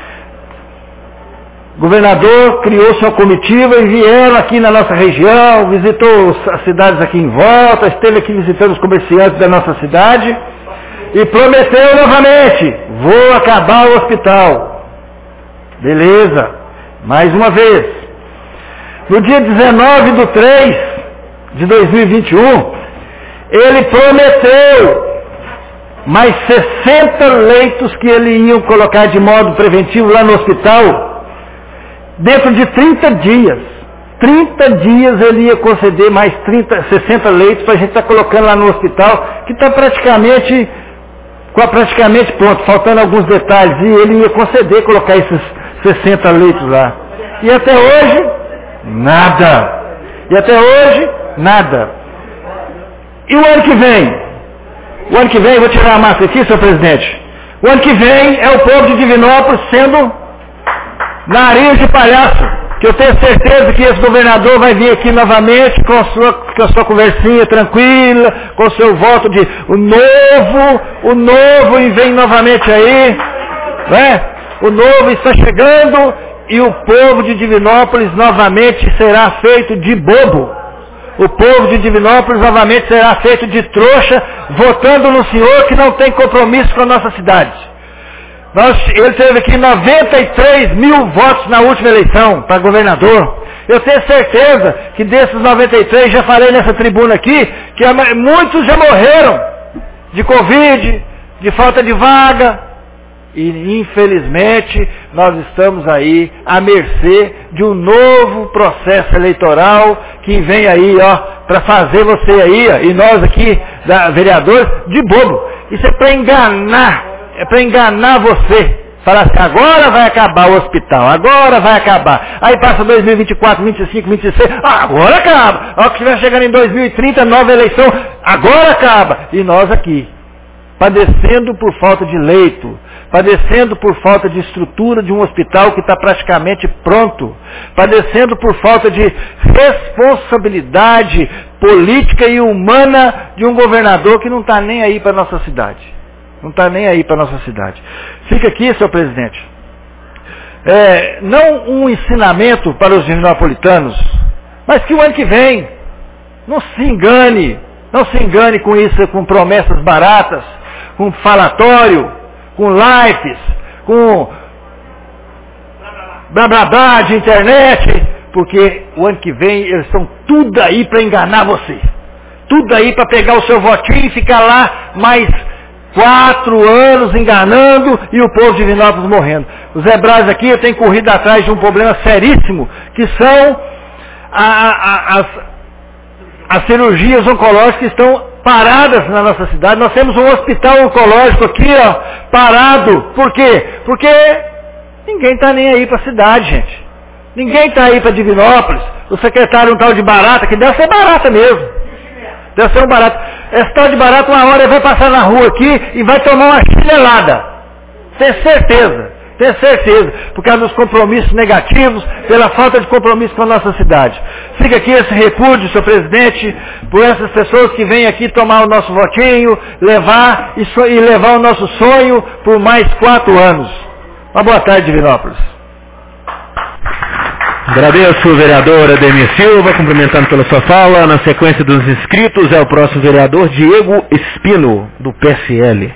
G: o governador criou sua comitiva e vieram aqui na nossa região, visitou as cidades aqui em volta, esteve aqui visitando os comerciantes da nossa cidade e prometeu novamente, vou acabar o hospital. Beleza, mais uma vez. No dia dezenove de três de dois mil e vinte e um, ele prometeu mais sessenta leitos que ele ia colocar de modo preventivo lá no hospital. Dentro de trinta dias, trinta dias ele ia conceder mais trinta, sessenta leitos para a gente estar tá colocando lá no hospital, que está praticamente, praticamente pronto, faltando alguns detalhes, e ele ia conceder colocar esses sessenta leitos lá. E até hoje, nada. E até hoje, nada. E o ano que vem? O ano que vem, vou tirar a máscara aqui, senhor presidente. O ano que vem é o povo de Divinópolis sendo nariz de palhaço, que eu tenho certeza que esse governador vai vir aqui novamente com a sua, com a sua conversinha tranquila, com o seu voto de o novo, o novo e vem novamente aí, né? O novo está chegando e o povo de Divinópolis novamente será feito de bobo. O povo de Divinópolis novamente será feito de trouxa, votando no senhor que não tem compromisso com a nossa cidade. Nós, ele teve aqui noventa e três mil votos na última eleição para governador. Eu tenho certeza que desses noventa e três, já falei nessa tribuna aqui, que muitos já morreram de Covid, de falta de vaga. E infelizmente nós estamos aí à mercê de um novo processo eleitoral que vem aí, ó, para fazer você aí, ó, e nós aqui, da, vereadores, de bobo. Isso é para enganar. É para enganar você. Falar assim, agora vai acabar o hospital, agora vai acabar. Aí passa dois mil e vinte e quatro, vinte e cinco, vinte e seis, ah, agora acaba. Ó, que estiver chegando em dois mil e trinta, nova eleição, agora acaba. E nós aqui, padecendo por falta de leito, padecendo por falta de estrutura de um hospital que está praticamente pronto, padecendo por falta de responsabilidade política e humana de um governador que não está nem aí para a nossa cidade. Não está nem aí para a nossa cidade. Fica aqui, senhor presidente, é, não um ensinamento para os divinopolitanos, mas que o ano que vem, não se engane, não se engane com isso, com promessas baratas, com falatório, com lives, com blá blá blá de internet, porque o ano que vem eles estão tudo aí para enganar você. Tudo aí para pegar o seu votinho e ficar lá mais quatro anos enganando e o povo de Divinópolis morrendo. Os Zebras aqui, eu tenho corrido atrás de um problema seríssimo, que são a, a, as, as cirurgias oncológicas que estão paradas na nossa cidade. Nós temos um hospital oncológico aqui, ó, parado. Por quê? Porque ninguém está nem aí para a cidade, gente. Ninguém está aí para Divinópolis.
E: o secretário um tal de Barata, que deve ser barata mesmo. Deve ser um barato. Esse tal de Barata, uma hora ele vai passar na rua aqui e vai tomar uma chinelada. Tenho certeza. Tenho certeza. Por causa dos compromissos negativos, pela falta de compromisso com a nossa cidade. Fica aqui esse repúdio, senhor presidente, por essas pessoas que vêm aqui tomar o nosso votinho, levar e, so, e levar o nosso sonho por mais quatro anos. Uma boa tarde, Divinópolis.
B: Agradeço o vereador Ademir Silva, cumprimentando pela sua fala. Na sequência dos inscritos é o próximo vereador Diego Espino, do P S L.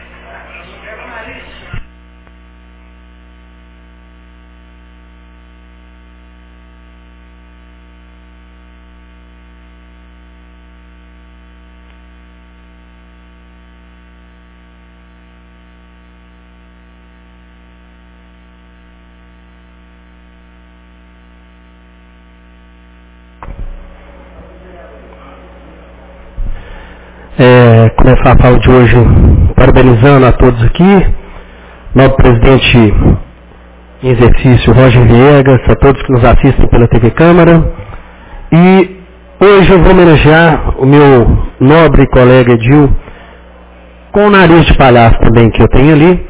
H: É, começar a fala de hoje parabenizando a todos aqui, novo presidente em exercício Roger Viegas, a todos que nos assistem pela T V Câmara. E hoje eu vou homenagear o meu nobre colega Edil, com o nariz de palhaço também que eu tenho ali,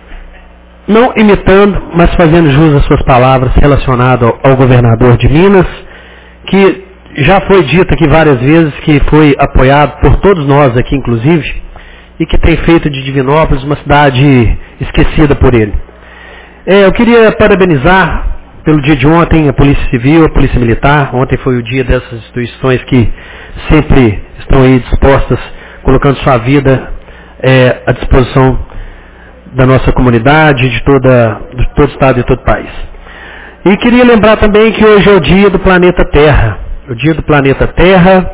H: não imitando, mas fazendo jus às suas palavras relacionadas ao, ao governador de Minas, que já foi dito aqui várias vezes que foi apoiado por todos nós aqui, inclusive, e que tem feito de Divinópolis uma cidade esquecida por ele. É, eu queria parabenizar pelo dia de ontem a Polícia Civil, a Polícia Militar. Ontem foi o dia dessas instituições que sempre estão aí dispostas, colocando sua vida é, à disposição da nossa comunidade, de, toda, de todo o estado e de todo o país. E queria lembrar também que hoje é o dia do planeta Terra. O dia do planeta Terra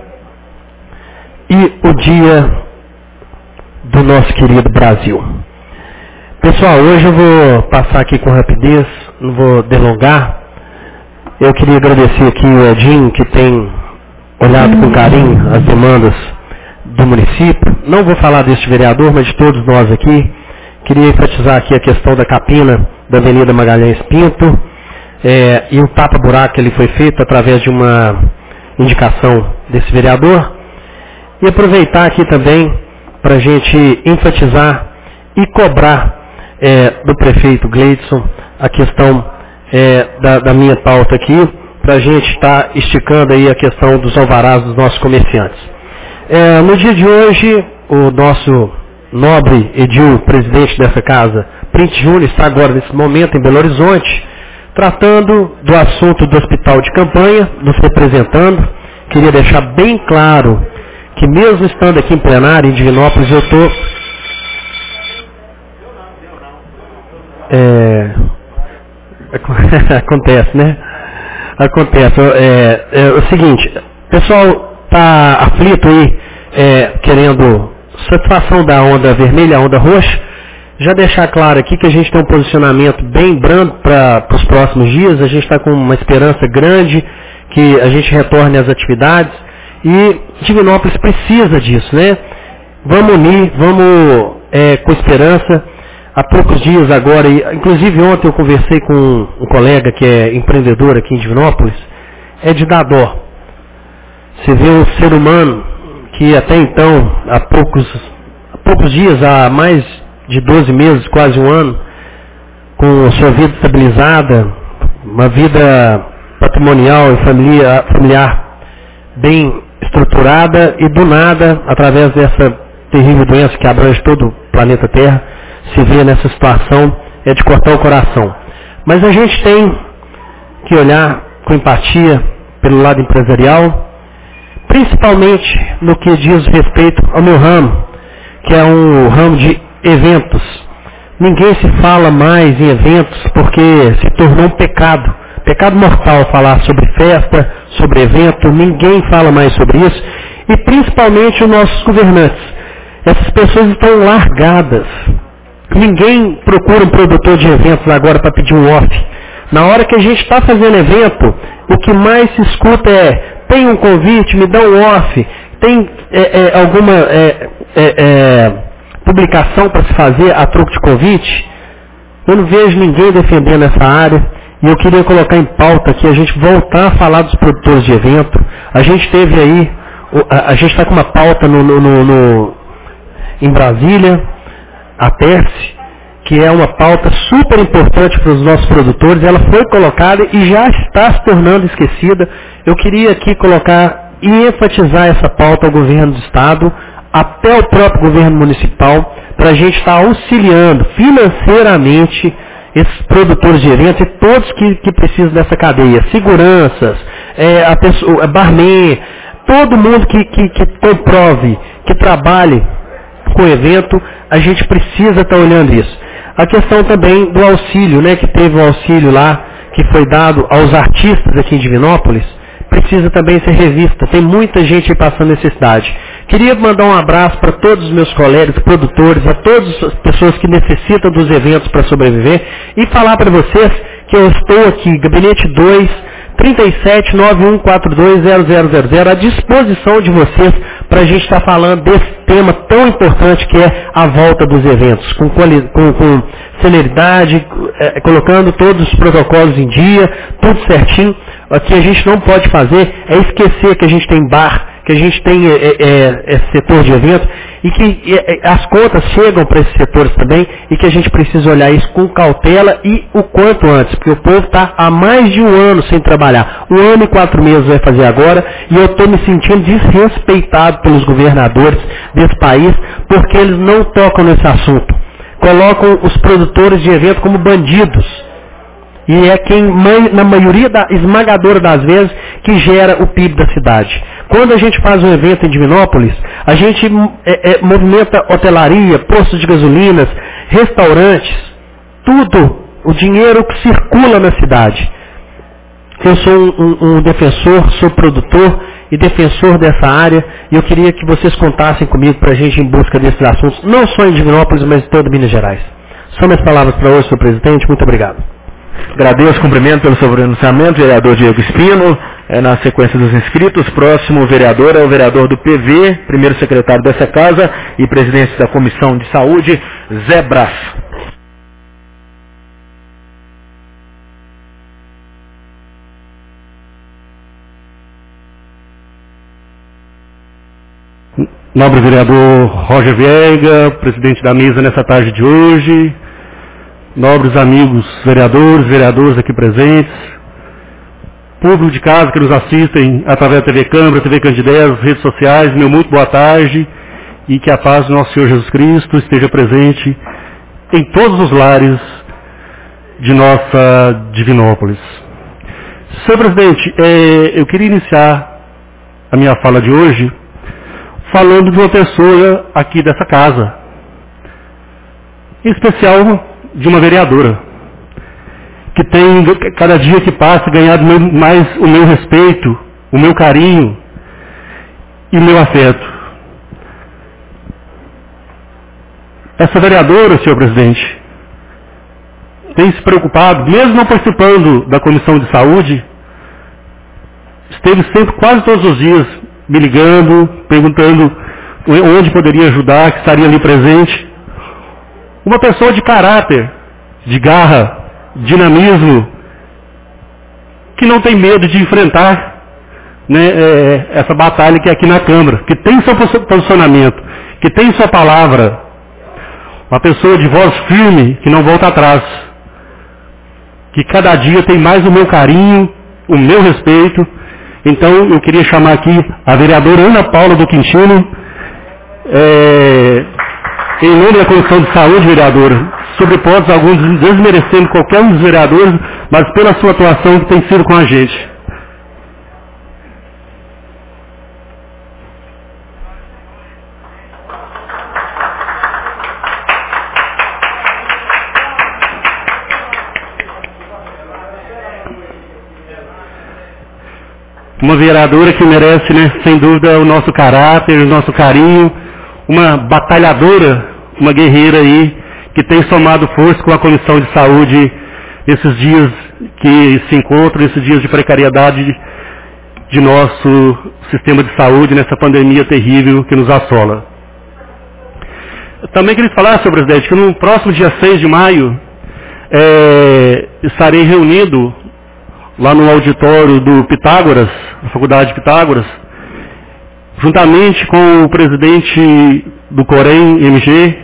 H: e o dia do nosso querido Brasil. Pessoal, hoje eu vou passar aqui com rapidez, não vou delongar. Eu queria agradecer aqui o Edinho, que tem olhado com carinho as demandas do município. Não vou falar deste vereador, mas de todos nós aqui. Queria enfatizar aqui a questão da capina da Avenida Magalhães Pinto é, e o tapa-buraco que ele foi feito através de uma indicação desse vereador, e aproveitar aqui também para a gente enfatizar e cobrar é, do prefeito Gleidson a questão é, da, da minha pauta aqui, para a gente estar tá esticando aí a questão dos alvarás dos nossos comerciantes. É, no dia de hoje, o nosso nobre Edil, presidente dessa casa, Print Júnior, está agora nesse momento em Belo Horizonte, tratando do assunto do hospital de campanha, nos representando. Queria deixar bem claro que mesmo estando aqui em plenário, em Divinópolis, eu estou... É... Acontece, né? Acontece. É, é o seguinte, o pessoal está aflito aí, é, querendo satisfação da onda vermelha, a onda roxa. Já deixar claro aqui que a gente tem um posicionamento bem brando para os próximos dias, a gente está com uma esperança grande que a gente retorne às atividades e Divinópolis precisa disso, né? Vamos unir, vamos é, com esperança. Há poucos dias agora, inclusive ontem eu conversei com um colega que é empreendedor aqui em Divinópolis, é de dar dó. Você vê um ser humano que até então, há poucos, há poucos dias, há mais de doze meses, quase um ano, com sua vida estabilizada, uma vida patrimonial e familiar, familiar bem estruturada, e do nada, através dessa terrível doença que abrange todo o planeta Terra, se vê nessa situação, é de cortar o coração. Mas a gente tem que olhar com empatia pelo lado empresarial, principalmente no que diz respeito ao meu ramo, que é um ramo de eventos. Ninguém se fala mais em eventos porque se tornou um pecado, pecado mortal falar sobre festa, sobre evento. Ninguém fala mais sobre isso, e principalmente os nossos governantes. Essas pessoas estão largadas. Ninguém procura um produtor de eventos agora para pedir um off. Na hora que a gente está fazendo evento, o que mais se escuta é: tem um convite, me dá um off, tem é, é, alguma é, é, é, publicação para se fazer a troco de convite. Eu não vejo ninguém defendendo essa área, e eu queria colocar em pauta aqui a gente voltar a falar dos produtores de evento. A gente teve aí, a, a gente está com uma pauta no, no, no, no, em Brasília, a Terce, que é uma pauta super importante para os nossos produtores. Ela foi colocada e já está se tornando esquecida. Eu queria aqui colocar e enfatizar essa pauta ao governo do Estado, até o próprio governo municipal, para a gente estar auxiliando financeiramente esses produtores de eventos e todos que, que precisam dessa cadeia, seguranças, é, a pessoa, barman, todo mundo que, que, que comprove, que trabalhe com o evento, a gente precisa estar olhando isso. A questão também do auxílio, né, que teve um auxílio lá, que foi dado aos artistas aqui em Divinópolis, precisa também ser revista. Tem muita gente aí passando necessidade. Queria mandar um abraço para todos os meus colegas, produtores, a todas as pessoas que necessitam dos eventos para sobreviver e falar para vocês que eu estou aqui, Gabinete dois, trinta e sete, nove um quatro dois, zero zero zero zero, à disposição de vocês para a gente estar falando desse tema tão importante que é a volta dos eventos, com, com, com celeridade, é, colocando todos os protocolos em dia, tudo certinho. O que a gente não pode fazer é esquecer que a gente tem bar, que a gente tem é, é, esse setor de evento e que é, as contas chegam para esses setores também e que a gente precisa olhar isso com cautela e o quanto antes, porque o povo está há mais de um ano sem trabalhar. Um ano e quatro meses vai fazer agora e eu estou me sentindo desrespeitado pelos governadores desse país porque eles não tocam nesse assunto. Colocam os produtores de evento como bandidos. E é quem, na maioria da, esmagadora das vezes, que gera o P I B da cidade. Quando a gente faz um evento em Divinópolis, a gente é, é, movimenta hotelaria, postos de gasolinas, restaurantes, tudo, o dinheiro que circula na cidade. Eu sou um, um, um defensor, sou produtor e defensor dessa área, e eu queria que vocês contassem comigo para a gente ir em busca desses assuntos, não só em Divinópolis, mas em toda Minas Gerais. São minhas palavras para hoje, senhor presidente. Muito obrigado.
B: Agradeço, cumprimento pelo seu pronunciamento, vereador Diego Espino. É, na sequência dos inscritos, próximo vereador é o vereador do P V, primeiro secretário dessa casa e presidente da Comissão de Saúde, Zé Brás.
C: Nobre vereador Roger Viega, presidente da mesa nessa tarde de hoje, nobres amigos vereadores, vereadoras aqui presentes, público de casa que nos assistem através da T V Câmara, T V Candidez, redes sociais, meu muito boa tarde e que a paz do nosso Senhor Jesus Cristo esteja presente em todos os lares de nossa Divinópolis. Senhor presidente, é, eu queria iniciar a minha fala de hoje falando de uma pessoa aqui dessa casa, em especial de uma vereadora, que tem, cada dia que passa, ganhado mais o meu respeito, o meu carinho e o meu afeto. Essa vereadora, senhor presidente, tem se preocupado, mesmo não participando da Comissão de Saúde, esteve sempre, quase todos os dias, me ligando, perguntando onde poderia ajudar, que estaria ali presente. Uma pessoa de caráter, de garra, dinamismo, que não tem medo de enfrentar, né, é, essa batalha que é aqui na Câmara, que tem seu posicionamento, que tem sua palavra. Uma pessoa de voz firme, que não volta atrás, que cada dia tem mais o meu carinho, o meu respeito. Então eu queria chamar aqui a vereadora Ana Paula do Quintino, é, em nome da Comissão de Saúde, vereadora, sobre hipóteses alguns desmerecendo qualquer um dos vereadores, mas pela sua atuação que tem sido com a gente. Uma vereadora que merece, né, sem dúvida, o nosso caráter, o nosso carinho, uma batalhadora, uma guerreira aí, que tem somado força com a Comissão de Saúde nesses dias que se encontram, esses dias de precariedade de, de nosso sistema de saúde, nessa pandemia terrível que nos assola. Eu também queria falar, senhor presidente, que no próximo dia seis de maio é, estarei reunido lá no auditório do Pitágoras, da Faculdade de Pitágoras, juntamente com o presidente do Corém M G,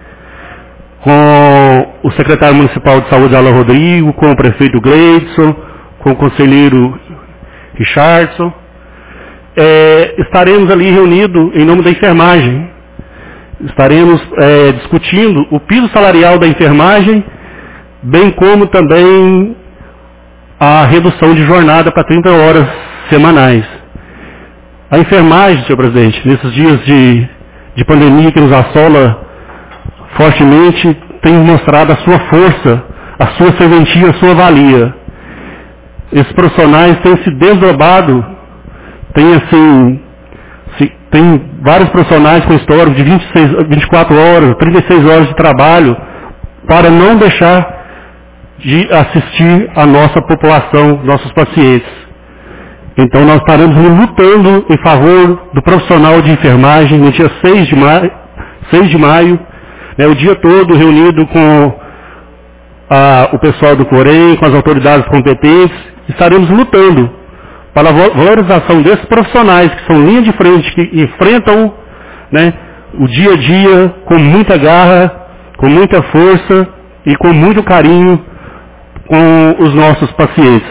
C: com o secretário municipal de saúde, Alan Rodrigo, com o prefeito Gleidson, com o conselheiro Richardson. É, estaremos ali reunidos em nome da enfermagem. Estaremos é, discutindo o piso salarial da enfermagem, bem como também a redução de jornada para trinta horas semanais. A enfermagem, senhor presidente, nesses dias de, de pandemia que nos assola fortemente, tem mostrado a sua força, a sua serventia, a sua valia. Esses profissionais têm se desdobrado, tem assim, se, tem vários profissionais com histórico de vinte e seis, vinte e quatro horas, trinta e seis horas de trabalho, para não deixar de assistir a nossa população, nossos pacientes. Então nós estaremos lutando em favor do profissional de enfermagem no dia seis de maio, seis de maio, né, o dia todo reunido com a, o pessoal do Corém, com as autoridades competentes. Estaremos lutando para a valorização desses profissionais que são linha de frente, que enfrentam, né, o dia a dia com muita garra, com muita força e com muito carinho com os nossos pacientes.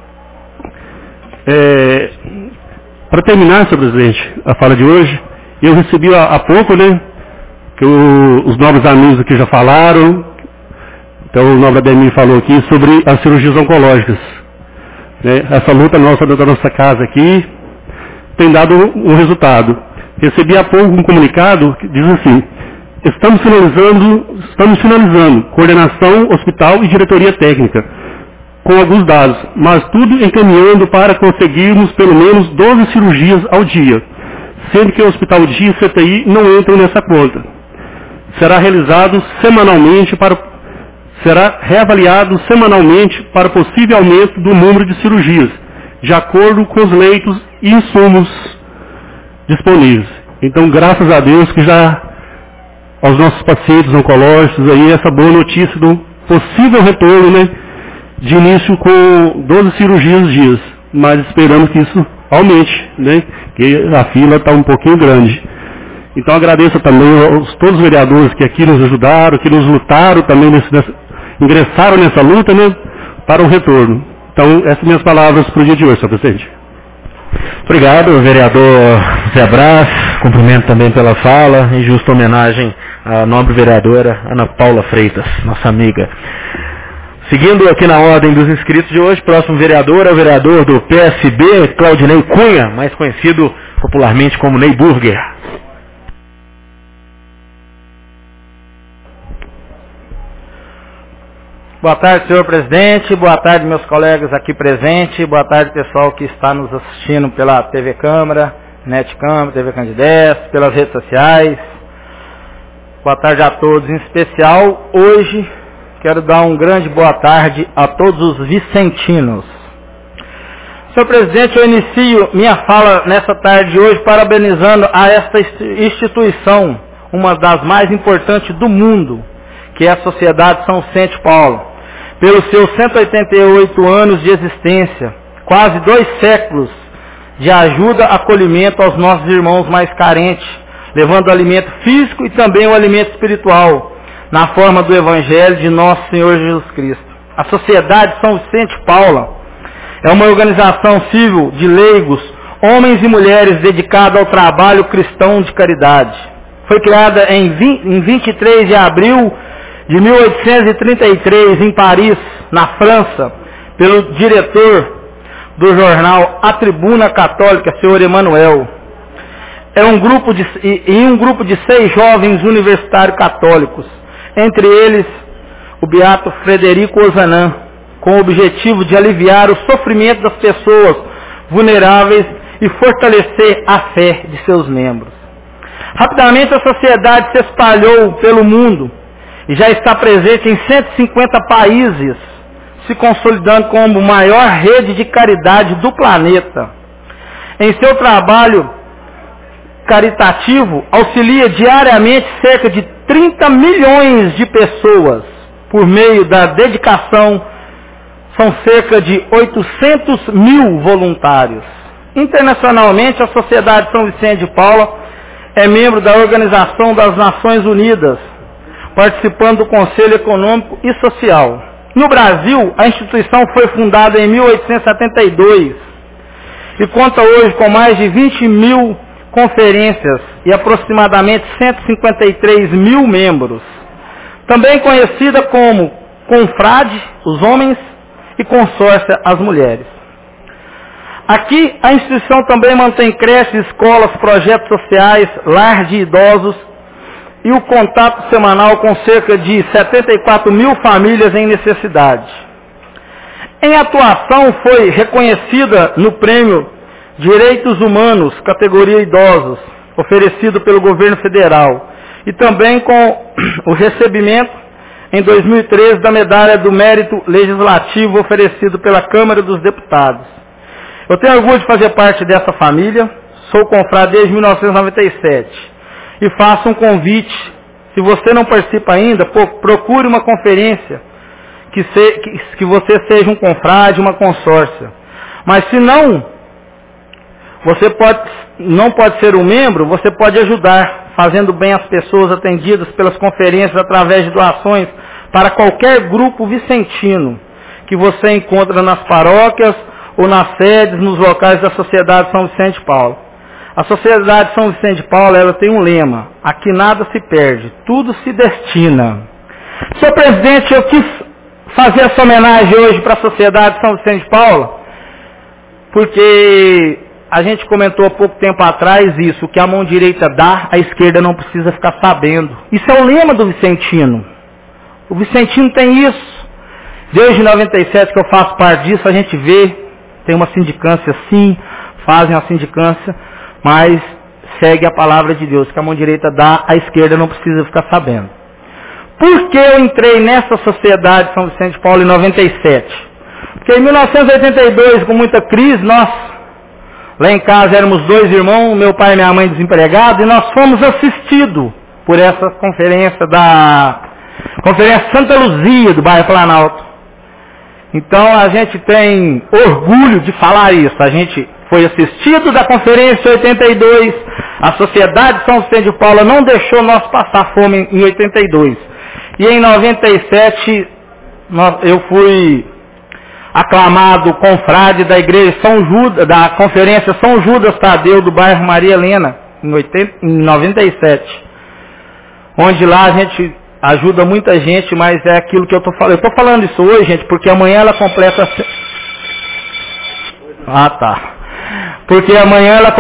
C: É, para terminar, senhor presidente, a fala de hoje, eu recebi há, há pouco, né, que o, os nobres amigos aqui já falaram, então o nobre Ademir falou aqui sobre as cirurgias oncológicas. Né, essa luta nossa da nossa casa aqui tem dado um resultado. Recebi há pouco um comunicado que diz assim: estamos finalizando, estamos finalizando coordenação, hospital e diretoria técnica, com alguns dados, mas tudo encaminhando para conseguirmos pelo menos doze cirurgias ao dia, sendo que o hospital de e C T I não entram nessa conta. Será realizado semanalmente para será reavaliado semanalmente para possível aumento do número de cirurgias, de acordo com os leitos e insumos disponíveis. Então, graças a Deus que já aos nossos pacientes oncológicos aí essa boa notícia do possível retorno, né, de início com doze cirurgias dias, mas esperamos que isso aumente, né, que a fila está um pouquinho grande. Então agradeço também aos todos os vereadores que aqui nos ajudaram, que nos lutaram também, nesse, nessa, ingressaram nessa luta, né, para o retorno. Então essas minhas palavras para o dia de hoje, senhor presidente.
B: Obrigado, vereador Zé Brás. Cumprimento também pela fala, em justa homenagem à nobre vereadora Ana Paula Freitas, nossa amiga. Seguindo aqui na ordem dos inscritos de hoje, próximo vereador é o vereador do P S B, Claudinei Cunha, mais conhecido popularmente como Ney Burger.
I: Boa tarde, senhor presidente, boa tarde, meus colegas aqui presentes, boa tarde, pessoal que está nos assistindo pela T V Câmara, Net Câmara, T V Candidez, pelas redes sociais. Boa tarde a todos, em especial, hoje quero dar um grande boa tarde a todos os vicentinos. Senhor presidente, eu inicio minha fala nessa tarde de hoje parabenizando a esta instituição, uma das mais importantes do mundo, que é a Sociedade São Vicente Paulo, pelos seus cento e oitenta e oito anos de existência, quase dois séculos de ajuda e acolhimento aos nossos irmãos mais carentes, levando o alimento físico e também o alimento espiritual, na forma do Evangelho de nosso Senhor Jesus Cristo. A Sociedade São Vicente Paulo é uma organização civil de leigos, homens e mulheres dedicada ao trabalho cristão de caridade. Foi criada em vinte e três de abril de mil oitocentos e trinta e três, em Paris, na França, pelo diretor do jornal A Tribuna Católica, senhor Emanuel. É um grupo de, e, e um grupo de seis jovens universitários católicos, entre eles o beato Frederico Ozanam, com o objetivo de aliviar o sofrimento das pessoas vulneráveis e fortalecer a fé de seus membros. Rapidamente a sociedade se espalhou pelo mundo e já está presente em cento e cinquenta países, se consolidando como a maior rede de caridade do planeta. Em seu trabalho caritativo, auxilia diariamente cerca de trinta milhões de pessoas por meio da dedicação, são cerca de oitocentos mil voluntários. Internacionalmente, a Sociedade São Vicente de Paula é membro da Organização das Nações Unidas, participando do Conselho Econômico e Social. No Brasil, a instituição foi fundada em mil oitocentos e setenta e dois e conta hoje com mais de vinte mil conferências e aproximadamente cento e cinquenta e três mil membros. Também conhecida como Confrade, os homens, e Consórcia, as mulheres. Aqui, a instituição também mantém creches, escolas, projetos sociais, lar de idosos e o contato semanal com cerca de setenta e quatro mil famílias em necessidade. Em atuação, foi reconhecida no Prêmio Direitos Humanos, categoria Idosos, oferecido pelo governo federal, e também com o recebimento, em dois mil e treze, da Medalha do Mérito Legislativo, oferecido pela Câmara dos Deputados. Eu tenho orgulho de fazer parte dessa família, sou confrade desde mil novecentos e noventa e sete, e faço um convite, se você não participa ainda, procure uma conferência, que, se, que, que você seja um confrade, uma consórcia. Mas se não, você pode, não pode ser um membro, você pode ajudar, fazendo bem às pessoas atendidas pelas conferências através de doações para qualquer grupo vicentino que você encontra nas paróquias ou nas sedes, nos locais da Sociedade São Vicente de Paula. A Sociedade São Vicente de Paula, ela tem um lema: aqui nada se perde, tudo se destina. Senhor presidente, eu quis fazer essa homenagem hoje para a Sociedade São Vicente de Paula, porque a gente comentou há pouco tempo atrás isso, que a mão direita dá, a esquerda não precisa ficar sabendo. Isso é o lema do Vicentino. O Vicentino tem isso. Desde noventa e sete que eu faço parte disso, a gente vê, tem uma sindicância sim, fazem a sindicância, mas segue a palavra de Deus, que a mão direita dá, a esquerda não precisa ficar sabendo. Por que eu entrei nessa Sociedade São Vicente de Paula em noventa e sete? Porque em mil novecentos e oitenta e dois, com muita crise, nós, lá em casa éramos dois irmãos, meu pai e minha mãe desempregados, e nós fomos assistidos por essa conferência da Conferência Santa Luzia, do bairro Planalto. Então a gente tem orgulho de falar isso. A gente foi assistido da conferência em oitenta e dois, a Sociedade São Vicente de Paula não deixou nós passar fome em oitenta e dois. E em noventa e sete eu fui aclamado confrade da igreja São Judas, da conferência São Judas Tadeu do bairro Maria Helena, em, oitenta, em noventa e sete. Onde lá a gente ajuda muita gente, mas é aquilo que eu estou falando. Eu estou falando isso hoje, gente, porque amanhã ela completa... Ah, tá. Porque amanhã ela...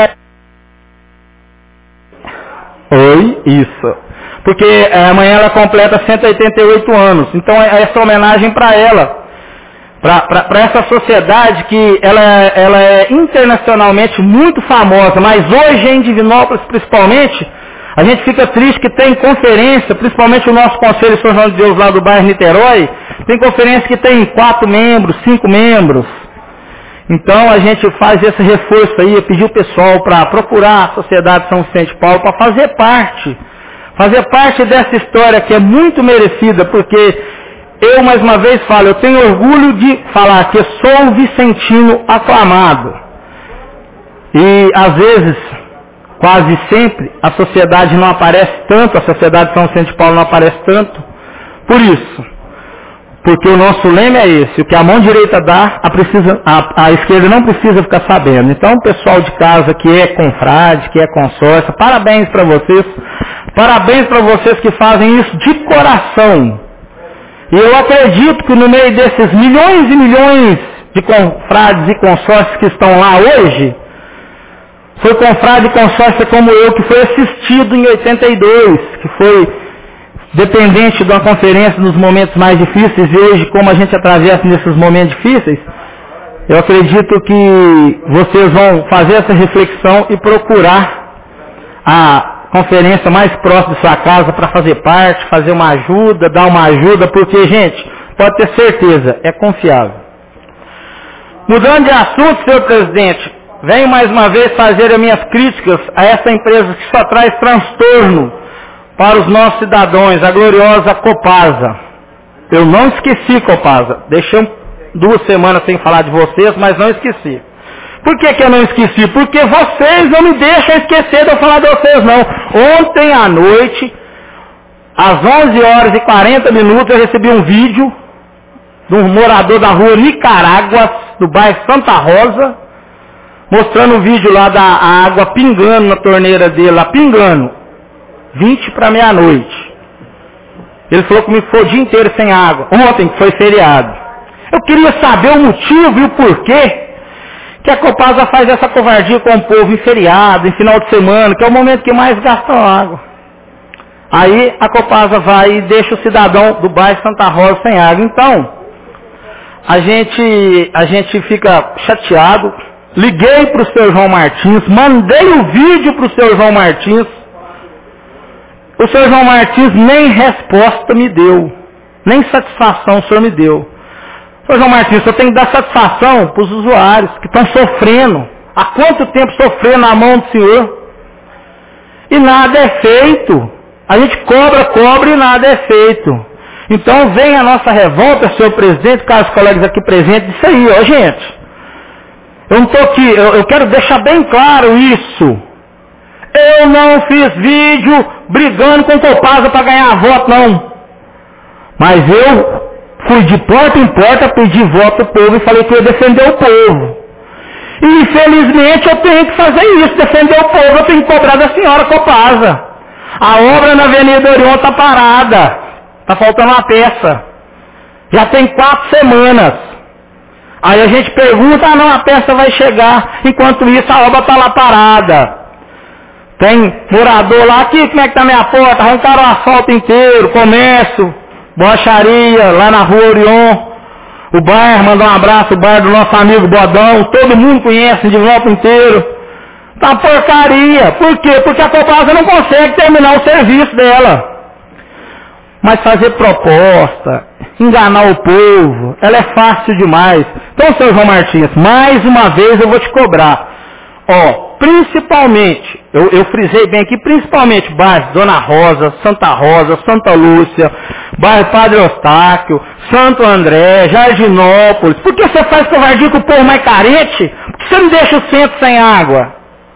I: Oi, isso. Porque é, amanhã ela completa cento e oitenta e oito anos. Então é essa homenagem para ela. Para essa sociedade que ela, ela é internacionalmente muito famosa, mas hoje em Divinópolis principalmente, a gente fica triste que tem conferência, principalmente o nosso Conselho São João de Deus lá do bairro Niterói, tem conferência que tem quatro membros, cinco membros. Então a gente faz esse reforço aí, pedir o pessoal para procurar a Sociedade São Vicente de Paula para fazer parte, fazer parte dessa história que é muito merecida, porque eu, mais uma vez, falo, eu tenho orgulho de falar que eu sou um vicentino aclamado. E, às vezes, quase sempre, a sociedade não aparece tanto, a Sociedade São Vicente de Paula não aparece tanto. Por isso, porque o nosso lema é esse, o que a mão direita dá, a, precisa, a, a esquerda não precisa ficar sabendo. Então, o pessoal de casa que é confrade, que é consórcio, parabéns para vocês, parabéns para vocês que fazem isso de coração. E eu acredito que no meio desses milhões e milhões de confrades e consórcios que estão lá hoje, foi confrade e consórcio como eu que foi assistido em oitenta e dois, que foi dependente de uma conferência nos momentos mais difíceis, e hoje, como a gente atravessa nesses momentos difíceis, eu acredito que vocês vão fazer essa reflexão e procurar a conferência mais próxima de sua casa para fazer parte, fazer uma ajuda, dar uma ajuda, porque, gente, pode ter certeza, é confiável. Mudando de assunto, senhor presidente, venho mais uma vez fazer as minhas críticas a essa empresa que só traz transtorno para os nossos cidadãos, a gloriosa Copasa. Eu não esqueci, Copasa. Deixei duas semanas sem falar de vocês, mas não esqueci. Por que que eu não esqueci? Porque vocês não me deixam esquecer de eu falar de vocês, não. Ontem à noite, às onze horas e quarenta minutos, eu recebi um vídeo de um morador da rua Nicaráguas, do bairro Santa Rosa, mostrando um vídeo lá da água pingando na torneira dele, lá pingando, vinte para meia-noite. Ele falou que me foi o dia inteiro sem água, ontem que foi feriado. Eu queria saber o motivo e o porquê que a Copasa faz essa covardia com o povo em feriado, em final de semana, que é o momento que mais gastam água. Aí a Copasa vai e deixa o cidadão do bairro Santa Rosa sem água. Então, a gente, a gente fica chateado. Liguei para o senhor João Martins, mandei o vídeo para o senhor João Martins. O senhor João Martins nem resposta me deu, nem satisfação o senhor me deu. Senhor João Martins, eu tenho que dar satisfação para os usuários que estão sofrendo. Há quanto tempo sofrendo na mão do senhor? E nada é feito. A gente cobra, cobra e nada é feito. Então vem a nossa revolta, senhor presidente, caros colegas aqui presentes, isso aí, ó, gente. Eu não estou aqui, eu, eu quero deixar bem claro isso. Eu não fiz vídeo brigando com o Copasa para ganhar voto, não. Mas eu fui de porta em porta, pedi voto ao povo e falei que eu ia defender o povo. E infelizmente eu tenho que fazer isso, defender o povo, eu tenho que cobrar da senhora Copasa. A obra na Avenida Orion está parada, está faltando uma peça. Já tem quatro semanas. Aí a gente pergunta, ah não, a peça vai chegar. Enquanto isso a obra está lá parada. Tem morador lá, aqui, como é que está minha porta? Arrancaram o asfalto inteiro, comércio, borracharia, lá na rua Orion. O bairro, mandar um abraço, o bairro do nosso amigo Bodão, todo mundo conhece de volta inteiro. Tá porcaria. Por quê? Porque a Copasa não consegue terminar o serviço dela. Mas fazer proposta, enganar o povo, ela é fácil demais. Então, senhor João Martins, mais uma vez eu vou te cobrar. Ó, principalmente, eu, eu frisei bem aqui, principalmente bairros Dona Rosa, Santa Rosa, Santa Lúcia, bairro Padre Eustáquio, Santo André, Jardinópolis. Por que você faz covardia com o povo mais carente? Por que você não deixa o centro sem água?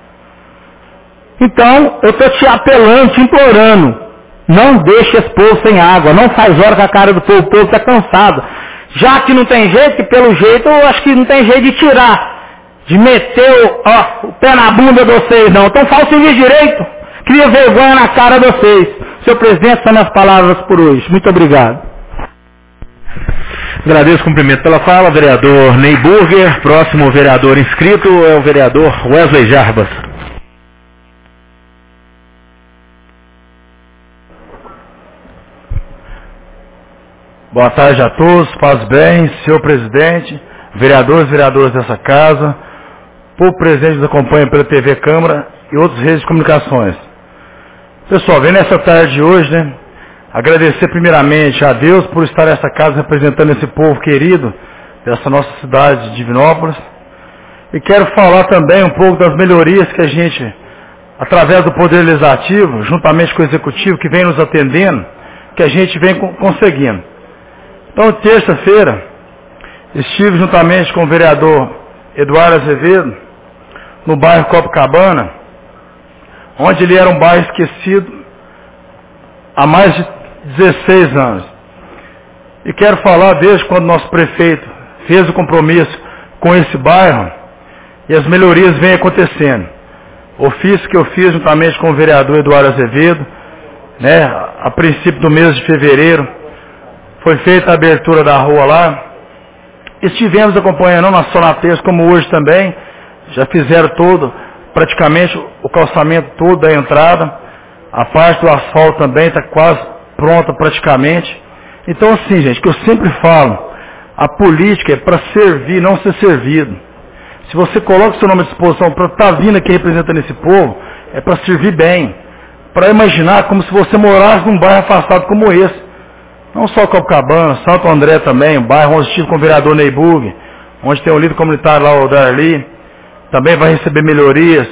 I: Então, eu estou te apelando, te implorando. Não deixe esse povo sem água. Não faz hora com a cara do povo. O povo está cansado. Já que não tem jeito, que pelo jeito, eu acho que não tem jeito de tirar. De meter o, ó, o pé na bunda de vocês, não. Então fala o serviço direito. Cria vergonha na cara de vocês. Senhor presidente, são minhas palavras por hoje. Muito obrigado.
B: Agradeço o cumprimento pela fala, vereador Ney Burger. Próximo vereador inscrito é o vereador Wesley Jarbas.
J: Boa tarde a todos, paz bem, senhor presidente, vereadores e vereadoras dessa casa, povo presente que nos acompanha pela T V Câmara e outras redes de comunicações. Pessoal, vem nessa tarde de hoje, né, agradecer primeiramente a Deus por estar nessa casa representando esse povo querido dessa nossa cidade de Divinópolis. E quero falar também um pouco das melhorias que a gente, através do Poder Legislativo, juntamente com o Executivo, que vem nos atendendo, que a gente vem conseguindo. Então, terça-feira, estive juntamente com o vereador Eduardo Azevedo, no bairro Copacabana, onde ele era um bairro esquecido há mais de dezesseis anos. E quero falar desde quando nosso prefeito fez o compromisso com esse bairro, e as melhorias vêm acontecendo. Ofício que eu fiz juntamente com o vereador Eduardo Azevedo, né, a princípio do mês de fevereiro, foi feita a abertura da rua lá. Estivemos acompanhando, não só na terça, como hoje também. Já fizeram todo, praticamente, o calçamento todo da entrada. A parte do asfalto também está quase pronta praticamente. Então, assim, gente, que eu sempre falo, a política é para servir, não ser servido. Se você coloca o seu nome à disposição para estar vindo aqui representando esse povo, é para servir bem. Para imaginar como se você morasse num bairro afastado como esse. Não só Copacabana, Santo André também, um bairro onde estive com o vereador Ney Burger, onde tem um líder comunitário lá, o Darli, também vai receber melhorias.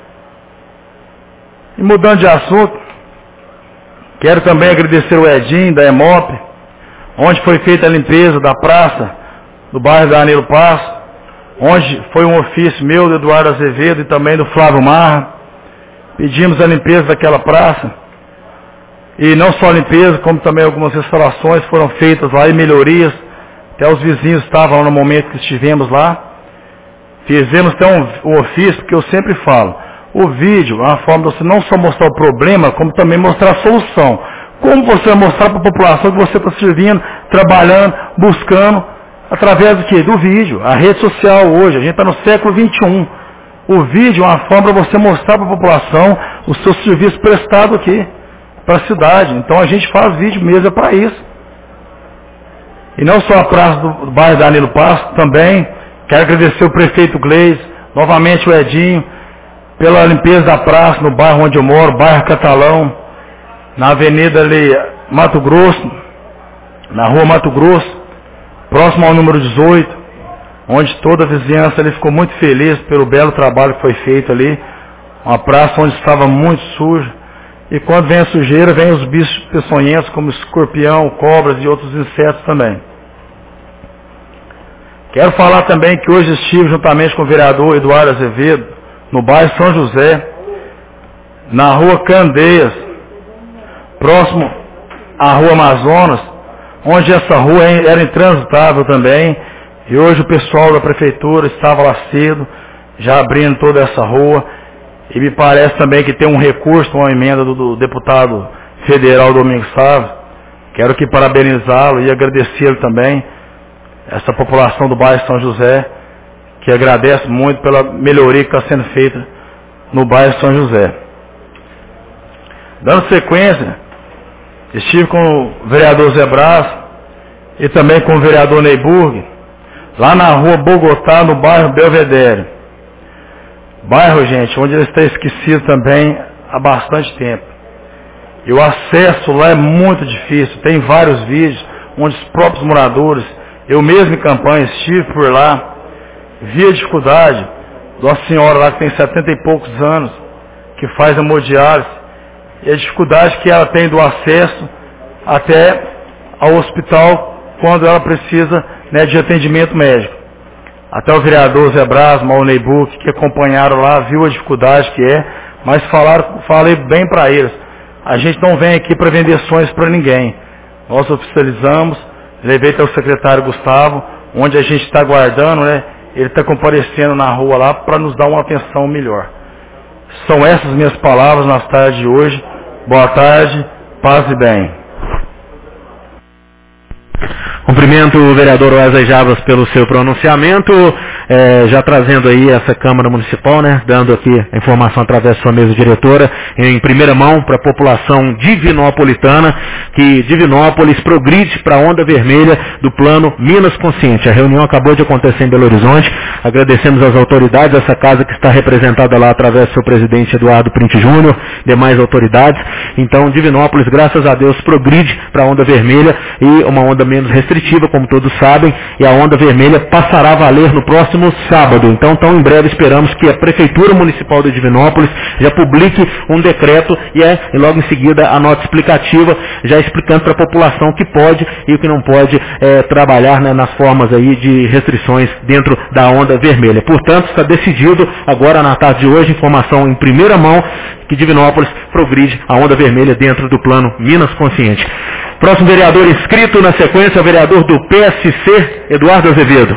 J: E mudando de assunto, quero também agradecer o Edinho, da EMOP, onde foi feita a limpeza da praça do bairro Danilo Passo, onde foi um ofício meu, do Eduardo Azevedo e também do Flávio Marra. Pedimos a limpeza daquela praça. E não só a limpeza, como também algumas restaurações foram feitas lá e melhorias. Até os vizinhos estavam lá no momento que estivemos lá. Fizemos até um, um ofício, porque eu sempre falo, o vídeo é uma forma de você não só mostrar o problema, como também mostrar a solução. Como você vai mostrar para a população que você está servindo, trabalhando, buscando, através do quê? Do vídeo. A rede social hoje, a gente está no século vinte e um. O vídeo é uma forma para você mostrar para a população o seu serviço prestado aqui, para a cidade. Então a gente faz vídeo mesmo é para isso. E não só a praça do, do bairro Danilo Passo, também quero agradecer o prefeito Gleis, novamente o Edinho, pela limpeza da praça no bairro onde eu moro, bairro Catalão, na avenida ali Mato Grosso, na rua Mato Grosso, próximo ao número dezoito, onde toda a vizinhança ali ficou muito feliz pelo belo trabalho que foi feito ali. Uma praça onde estava muito suja. E quando vem a sujeira, vem os bichos peçonhentos, como escorpião, cobras e outros insetos também. Quero falar também que hoje estive juntamente com o vereador Eduardo Azevedo, no bairro São José, na rua Candeias, próximo à rua Amazonas, onde essa rua era intransitável também, e hoje o pessoal da prefeitura estava lá cedo, já abrindo toda essa rua, e me parece também que tem um recurso, uma emenda do, do deputado federal Domingos Sávio. Quero aqui parabenizá-lo e agradecê-lo também, essa população do bairro São José, que agradece muito pela melhoria que está sendo feita no bairro São José. Dando sequência, estive com o vereador Zé Brás e também com o vereador Neyburg, lá na rua Bogotá, no bairro Belvedere. Bairro, gente, onde ele está esquecido também há bastante tempo. E o acesso lá é muito difícil. Tem vários vídeos onde os próprios moradores, eu mesmo em campanha estive por lá, vi a dificuldade de uma senhora lá que tem setenta e poucos anos, que faz hemodiálise, e a dificuldade que ela tem do acesso até ao hospital quando ela precisa, né, de atendimento médico. Até o vereador Zé Brás, o Neyburg, que acompanharam lá, viu a dificuldade que é, mas falaram, falei bem para eles. A gente não vem aqui para vender sonhos para ninguém. Nós oficializamos, levei até o secretário Gustavo, onde a gente está aguardando, né? Ele está comparecendo na rua lá para nos dar uma atenção melhor. São essas minhas palavras nas tardes de hoje. Boa tarde, paz e bem.
B: Cumprimento o vereador Wesley Javas pelo seu pronunciamento, é, já trazendo aí essa Câmara Municipal, né, dando aqui a informação através da sua mesa diretora, em primeira mão para a população divinopolitana, que Divinópolis progride para a onda vermelha do plano Minas Consciente. A reunião acabou de acontecer em Belo Horizonte, agradecemos às autoridades, essa casa que está representada lá através do seu presidente Eduardo Printe Júnior, demais autoridades. Então Divinópolis, graças a Deus, progride para a onda vermelha e uma onda menos restritiva, como todos sabem, e a onda vermelha passará a valer no próximo sábado. Então, tão em breve esperamos que a Prefeitura Municipal de Divinópolis já publique um decreto e, é, e logo em seguida a nota explicativa, já explicando para a população o que pode e o que não pode é, trabalhar, né, nas formas aí de restrições dentro da onda vermelha. Portanto, está decidido agora na tarde de hoje, informação em primeira mão, que Divinópolis progride a onda vermelha dentro do plano Minas Consciente. Próximo vereador inscrito na sequência, o vereador do P S C, Eduardo Azevedo.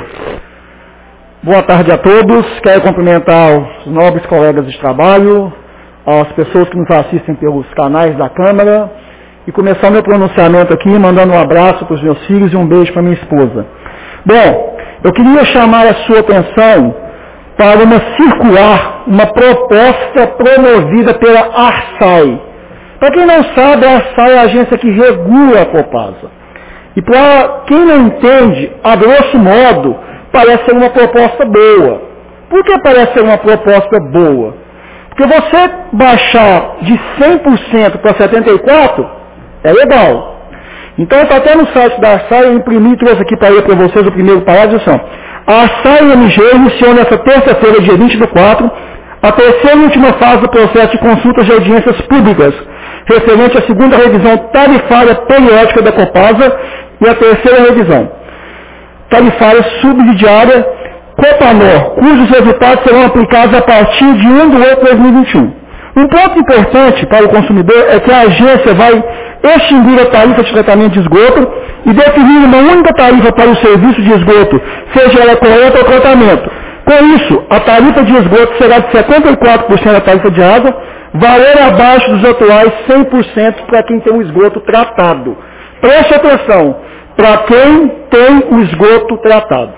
K: Boa tarde a todos. Quero cumprimentar os nobres colegas de trabalho, as pessoas que nos assistem pelos canais da Câmara e começar meu pronunciamento aqui mandando um abraço para os meus filhos e um beijo para minha esposa. Bom, eu queria chamar a sua atenção para uma circular, uma proposta promovida pela ARSAI. Para quem não sabe, a ARSAI é a agência que regula a Copasa. E para quem não entende, a grosso modo, parece ser uma proposta boa. Por que parece ser uma proposta boa? Porque você baixar de cem por cento para setenta e quatro por cento é legal. Então está até no site da ARSAI, eu imprimi e trouxe aqui para ler para vocês o primeiro parágrafo. A ARSAI M G iniciou nesta terça-feira, dia vinte do quatro, a terceira e última fase do processo de consultas de audiências públicas, referente à segunda revisão tarifária periódica da Copasa, E a terceira revisão, tarifária subsidiária Copanor, cujos resultados serão aplicados a partir de um de outubro de dois mil e vinte e um. Um ponto importante para o consumidor é que a agência vai extinguir a tarifa de tratamento de esgoto e definir uma única tarifa para o serviço de esgoto, seja ela coleta ou tratamento. Com isso, a tarifa de esgoto será de setenta e quatro por cento da tarifa de água, valor abaixo dos atuais cem por cento para quem tem o esgoto tratado. Preste atenção, para quem tem o esgoto tratado.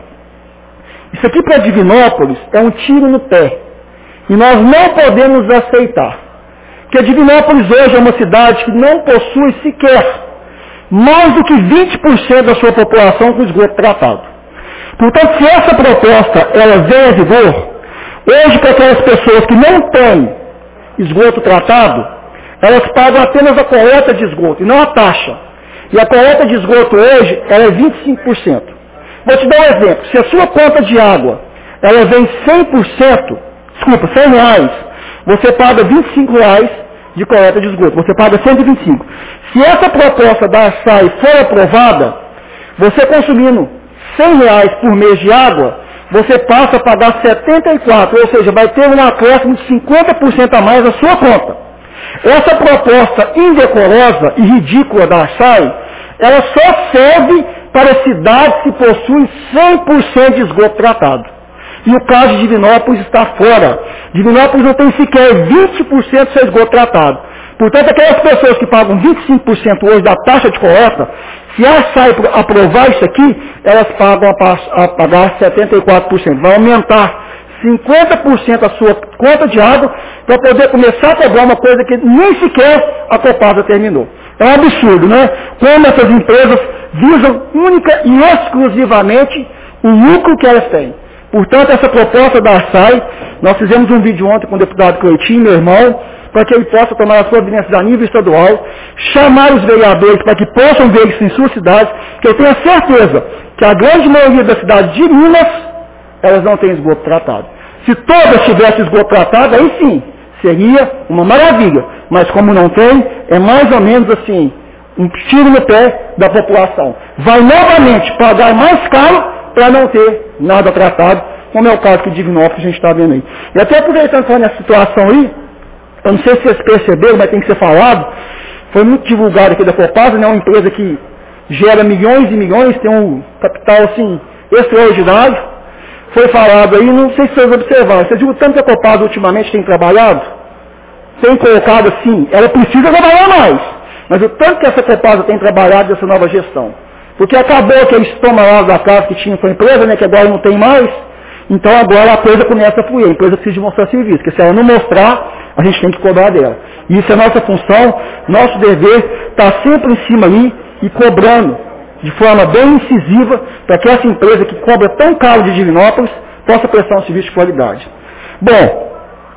K: Isso aqui para Divinópolis é um tiro no pé. E nós não podemos aceitar. Porque Divinópolis hoje é uma cidade que não possui sequer mais do que vinte por cento da sua população com esgoto tratado. Portanto, se essa proposta ela vem a vigor, hoje para aquelas pessoas que não têm esgoto tratado, elas pagam apenas a coleta de esgoto e não a taxa. E a coleta de esgoto hoje ela é vinte e cinco por cento. Vou te dar um exemplo. Se a sua conta de água ela vem cem por cento, desculpa, cem reais, você paga vinte e cinco reais de coleta de esgoto. Você paga cento e vinte e cinco. Se essa proposta da ASAI for aprovada, você consumindo cem reais por mês de água, você passa a pagar setenta e quatro, ou seja, vai ter um acréscimo de cinquenta por cento a mais na sua conta. Essa proposta indecorosa e ridícula da ASAI, ela só serve para cidades que possuem cem por cento de esgoto tratado. E o caso de Divinópolis está fora. Divinópolis não tem sequer vinte por cento do seu esgoto tratado. Portanto, aquelas pessoas que pagam vinte e cinco por cento hoje da taxa de coleta, se a ASAI aprovar isso aqui, elas pagam a, a pagar setenta e quatro por cento. Vai aumentar cinquenta por cento a sua conta de água para poder começar a cobrar uma coisa que nem sequer a Copasa terminou. É um absurdo, né? Como essas empresas visam única e exclusivamente o lucro que elas têm. Portanto, essa proposta da ASAI, nós fizemos um vídeo ontem com o deputado Cleitinho, meu irmão, para que ele possa tomar a sua evidência a nível estadual, chamar os vereadores para que possam ver isso em suas cidades, que eu tenho a certeza que a grande maioria das cidades de Minas, elas não têm esgoto tratado. Se todas tivessem esgoto tratado, aí sim, seria uma maravilha. Mas como não tem, é mais ou menos assim, um tiro no pé da população. Vai novamente pagar mais caro para não ter nada tratado, como é o caso que o Divinópolis a gente está vendo aí. E até aproveitando falando nessa situação aí, eu não sei se vocês perceberam, mas tem que ser falado, foi muito divulgado aqui da Copasa, né, uma empresa que gera milhões e milhões, tem um capital assim, extraordinário. Foi falado aí, não sei se vocês observaram, vocês viram o tanto que a Copasa ultimamente tem trabalhado? Tem colocado assim, ela precisa trabalhar mais, mas o tanto que essa Copasa tem trabalhado nessa nova gestão. Porque acabou aqueles tomadas da casa que tinha com a empresa, né, que agora não tem mais, então agora a coisa começa a fluir, a empresa precisa de mostrar serviço, porque se ela não mostrar, a gente tem que cobrar dela. E isso é nossa função, nosso dever, estar sempre em cima ali e cobrando de forma bem incisiva para que essa empresa que cobra tão caro de Divinópolis possa prestar um serviço de qualidade. Bom,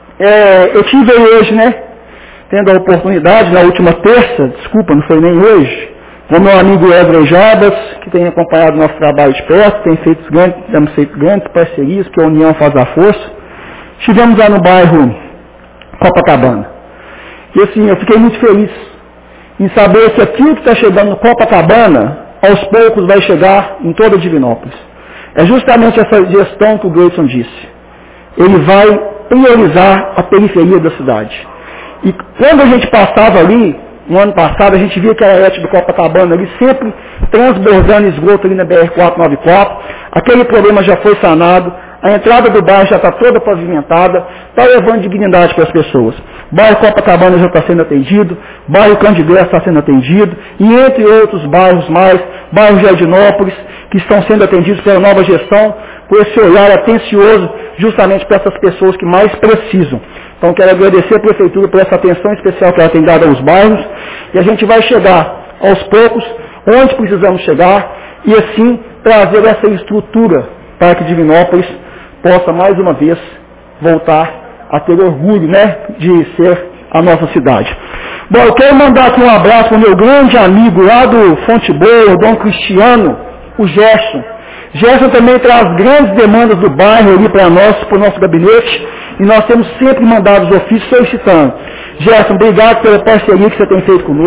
K: é, eu tive aí hoje, né, tendo a oportunidade, na última terça, desculpa, não foi nem hoje, com o meu amigo Ezra Jabas, que tem acompanhado o nosso trabalho de perto, tem feito grandes, temos feito grandes parcerias, que a união faz a força. Estivemos lá no bairro Copacabana. E assim, eu fiquei muito feliz em saber que aquilo que está chegando no Copacabana, aos poucos vai chegar em toda Divinópolis. É justamente essa gestão que o Gleison disse. Ele vai priorizar a periferia da cidade. E quando a gente passava ali, no ano passado, a gente via que a arete do Copacabana ali sempre transbordando esgoto ali na B R quatrocentos e noventa e quatro. Aquele problema já foi sanado. A entrada do bairro já está toda pavimentada, está levando dignidade para as pessoas. O bairro Copacabana já está sendo atendido, o bairro Candidez está sendo atendido, e entre outros bairros mais, bairro Jardinópolis, que estão sendo atendidos pela nova gestão, por esse olhar atencioso justamente para essas pessoas que mais precisam. Então quero agradecer a Prefeitura por essa atenção especial que ela tem dado aos bairros, e a gente vai chegar aos poucos onde precisamos chegar, e assim trazer essa estrutura para que Divinópolis possa mais uma vez voltar a ter orgulho, né, de ser a nossa cidade. Bom, eu quero mandar aqui um abraço para o meu grande amigo lá do Fonte Boa, o Dom Cristiano, o Gerson. Gerson também traz grandes demandas do bairro ali para nós, para o nosso gabinete, e nós temos sempre mandado os ofícios solicitando. Gerson, obrigado pela parceria que você tem feito conosco.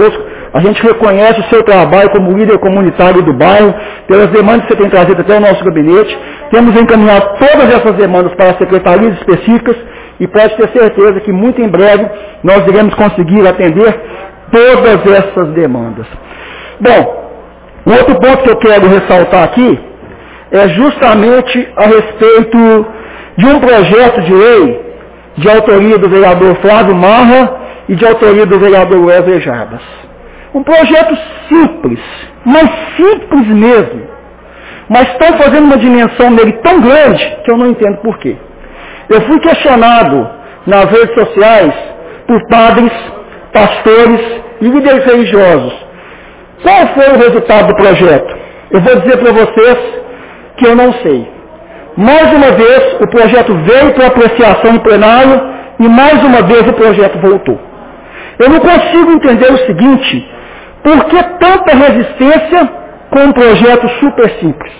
K: A gente reconhece o seu trabalho como líder comunitário do bairro, pelas demandas que você tem trazido até o nosso gabinete. Temos encaminhado todas essas demandas para as secretarias específicas e pode ter certeza que muito em breve nós iremos conseguir atender todas essas demandas. Bom, um outro ponto que eu quero ressaltar aqui é justamente a respeito de um projeto de lei de autoria do vereador Flávio Marra e de autoria do vereador Wesley Jarbas. Um projeto simples, mas simples mesmo, mas estão fazendo uma dimensão nele tão grande que eu não entendo por quê. Eu fui questionado nas redes sociais por padres, pastores e líderes religiosos. Qual foi o resultado do projeto? Eu vou dizer para vocês que eu não sei. Mais uma vez, o projeto veio para apreciação em plenário e mais uma vez o projeto voltou. Eu não consigo entender o seguinte, por que tanta resistência com um projeto super simples?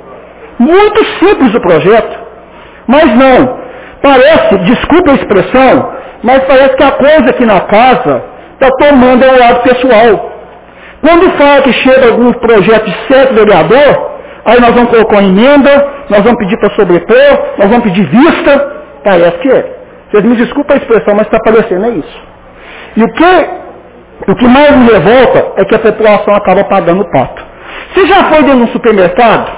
K: Muito simples o projeto, mas não. Parece, desculpe a expressão, mas parece que a coisa aqui na casa está tomando o lado pessoal. Quando fala que chega algum projeto de certo vereador, aí nós vamos colocar uma emenda, nós vamos pedir para sobrepor, nós vamos pedir vista, parece que é. Vocês me desculpem a expressão, mas está parecendo é isso. E o que, o que mais me revolta é que a população acaba pagando o pato. Você já foi dentro de um supermercado?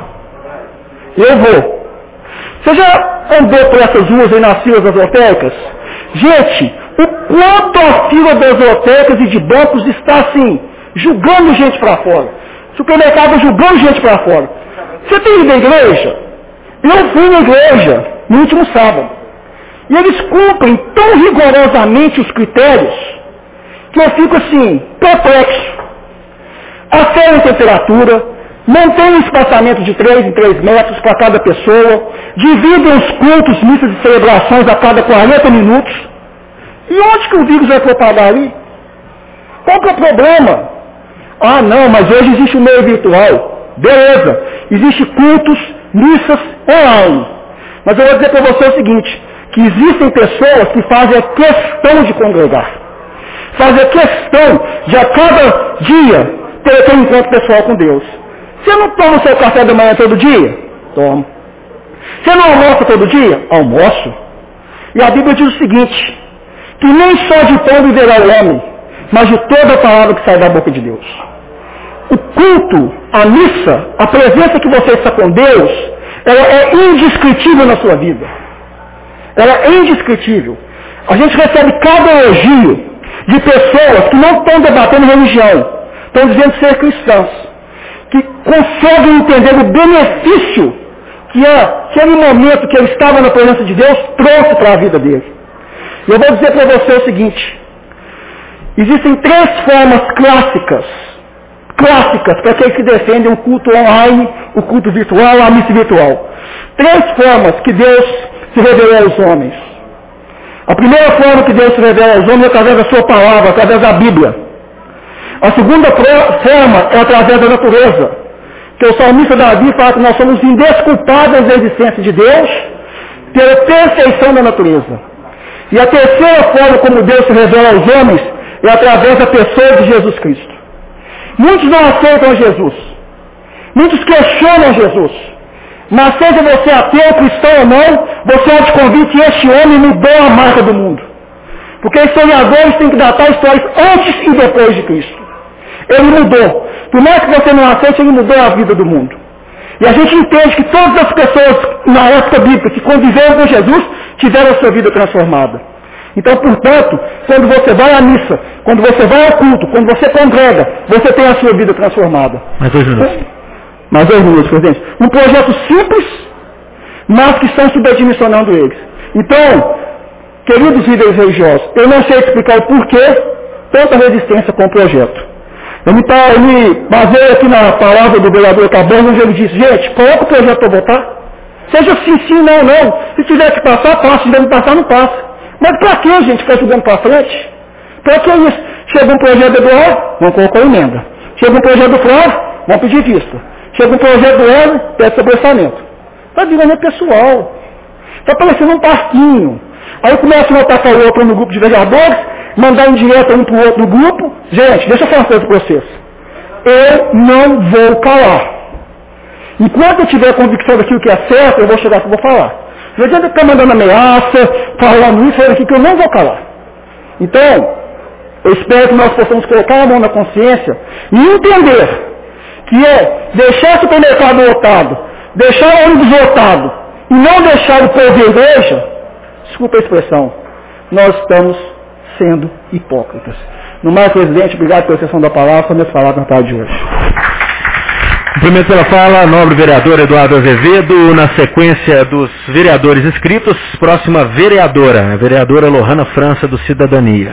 K: Eu vou. Você já andou por essas ruas aí nas filas das lotéricas? Gente, o quanto a fila das lotéricas e de bancos está assim, julgando gente para fora. Supermercado julgando gente para fora. Você tem ido à igreja? Eu fui na igreja no último sábado. E eles cumprem tão rigorosamente os critérios que eu fico assim, perplexo. Aferem temperatura, mantêm um espaçamento de três em três metros para cada pessoa, dividem os cultos, missas e celebrações a cada quarenta minutos. E onde que o vírus vai propagar ali? Qual que é o problema? Ah, não, mas hoje existe o meio virtual. Beleza, existe cultos, missas online. Mas eu vou dizer para você o seguinte, que existem pessoas que fazem a questão de congregar. Fazem a questão de a cada dia ter, ter um encontro pessoal com Deus. Você não toma o seu café da manhã todo dia? Tomo. Você não almoça todo dia? Almoço. E a Bíblia diz o seguinte, que nem só de pão viverá o homem, mas de toda a palavra que sai da boca de Deus. O culto, a missa, a presença que você está com Deus, ela é indescritível na sua vida. Ela é indescritível. A gente recebe cada elogio de pessoas que não estão debatendo religião, estão dizendo ser cristãs, que conseguem entender o benefício que é aquele momento que ele estava na presença de Deus trouxe para a vida dele. E eu vou dizer para você o seguinte, existem três formas clássicas, clássicas para aqueles que defendem o culto online, o culto virtual, a missa virtual. Três formas que Deus se revelou aos homens. A primeira forma que Deus se revela aos homens é através da sua palavra, através da Bíblia. A segunda forma é através da natureza. Que o salmista Davi fala que nós somos indesculpáveis da existência de Deus pela perfeição da natureza. E a terceira forma como Deus se revela aos homens é através da pessoa de Jesus Cristo. Muitos não aceitam Jesus. Muitos questionam Jesus. Mas seja você ateu, cristão ou não, você há de convir que este homem mudou a marca do mundo. Porque historiadores têm que datar histórias antes e depois de Cristo. Ele mudou. Por mais que você não aceite, ele mudou a vida do mundo. E a gente entende que todas as pessoas na época bíblica que conviveram com Jesus tiveram a sua vida transformada. Então, portanto, quando você vai à missa, quando você vai ao culto, quando você congrega, você tem a sua vida transformada.
B: Mais dois minutos.
K: Mais dois minutos, presidente. Um projeto simples, mas que estão subdimensionando eles. Então, queridos líderes religiosos, eu não sei explicar o porquê tanta resistência com o projeto. Eu me, eu me baseio aqui na palavra do vereador Cabana, onde ele disse, gente, coloca o projeto para votar. Seja sim, sim, não, não. Se tiver que passar, passa. Se tiver que passar, não passa. Mas para que, gente, ficar jogando para frente? Para que isso? Chega um projeto do Eduardo, vamos colocar emenda. Chega um projeto do Flávio, vamos pedir vista. Chega um projeto do Hélio, pede sobressamento. Está virando pessoal. Está parecendo um parquinho. Aí começa um atacar o outro no grupo de vereadores, mandar indireta um para o outro no grupo. Gente, deixa eu falar uma coisa para vocês. Eu não vou calar. Enquanto eu tiver convicção daquilo que é certo, eu vou chegar aqui e vou falar. Não adianta ficar mandando ameaça, falando isso, falando aqui, que eu não vou calar. Então, eu espero que nós possamos colocar a mão na consciência e entender que é deixar o supermercado lotado, deixar o ônibus lotado e não deixar o povo de igreja, desculpa a expressão, nós estamos sendo hipócritas. No mais, presidente, obrigado pela sessão da palavra, só minhas palavras na tarde de hoje.
B: Cumprimento pela fala, nobre vereador Eduardo Azevedo. Na sequência dos vereadores inscritos, próxima vereadora, a vereadora Lohana França, do Cidadania.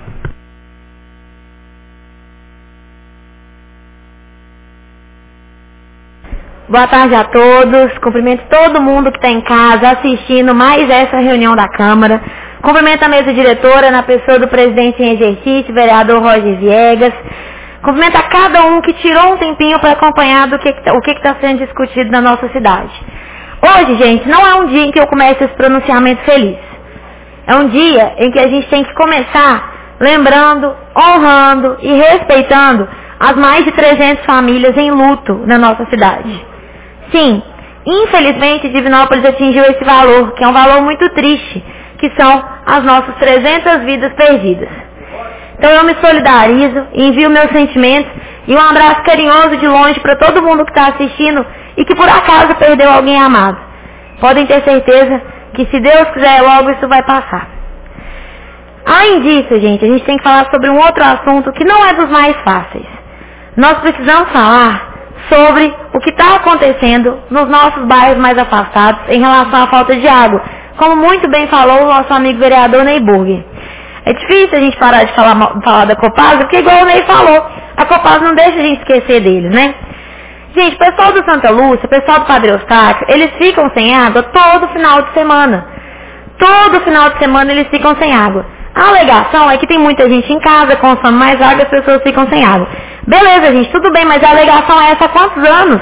L: Boa tarde a todos, cumprimento todo mundo que está em casa assistindo mais essa reunião da Câmara. Cumprimento a mesa diretora na pessoa do presidente em exercício, vereador Roger Viegas. Cumprimento a cada um que tirou um tempinho para acompanhar do que, o que está sendo discutido na nossa cidade. Hoje, gente, não é um dia em que eu começo esse pronunciamento feliz. É um dia em que a gente tem que começar lembrando, honrando e respeitando as mais de trezentas famílias em luto na nossa cidade. Sim, infelizmente Divinópolis atingiu esse valor, que é um valor muito triste, que são as nossas trezentas vidas perdidas. Então eu me solidarizo, envio meus sentimentos e um abraço carinhoso de longe para todo mundo que está assistindo e que por acaso perdeu alguém amado. Podem ter certeza que se Deus quiser logo isso vai passar. Além disso, gente, a gente tem que falar sobre um outro assunto que não é dos mais fáceis. Nós precisamos falar sobre o que está acontecendo nos nossos bairros mais afastados em relação à falta de água, como muito bem falou o nosso amigo vereador Ney Burger. É difícil a gente parar de falar, falar da Copasa, porque igual o Ney falou, a Copasa não deixa a gente esquecer deles, né? Gente, o pessoal do Santa Lúcia, o pessoal do Padre Eustáquio, eles ficam sem água todo final de semana. Todo final de semana eles ficam sem água. A alegação é que tem muita gente em casa, consome mais água, as pessoas ficam sem água. Beleza, gente, tudo bem, mas a alegação é essa há quantos anos?